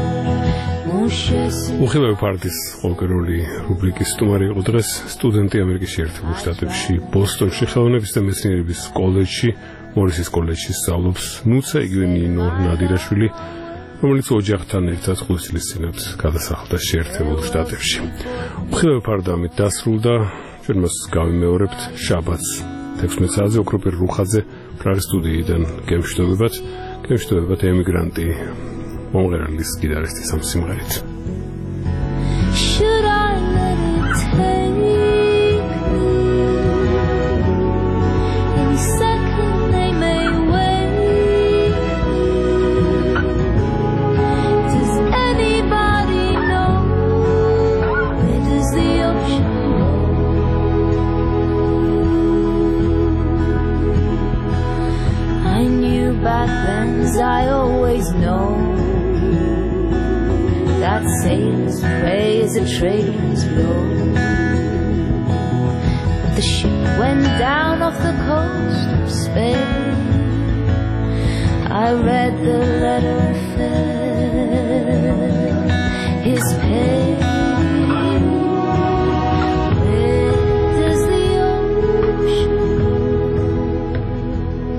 უხილავი პარტიის ყოველკვირეული რუბრიკის სტუმარი იყო დღეს სტუდენტი ამერიკის შეერთებულ შტატებში ბოსტონში ხელოვნების და მეცნიერების კოლეჯში მორისის კოლეჯში სწავლობს ნუცა იგივე ნინო ნადირაშვილი რომელიც ოჯახთან ერთად ხუთი წლის წინათ გადასახლდა შეერთებულ შტატებში უხილავი პარტამით დასრულდა ჩვენ მას გავიმეორებთ შაბათს თექვსმეტ საათზე ოქროპერ რუხაძე პრაღის სტუდიიდან გემშვიდობებათ გემშვიდობებათ ემიგრანტი მომღერალის გიტარისტის ამ სიმღერით Should I let it take me any second they may wait Does anybody know where does the ocean go I knew back then as I always know That sailors pray as the trade winds blow But the ship went down off the coast of Spain I read the letter and fell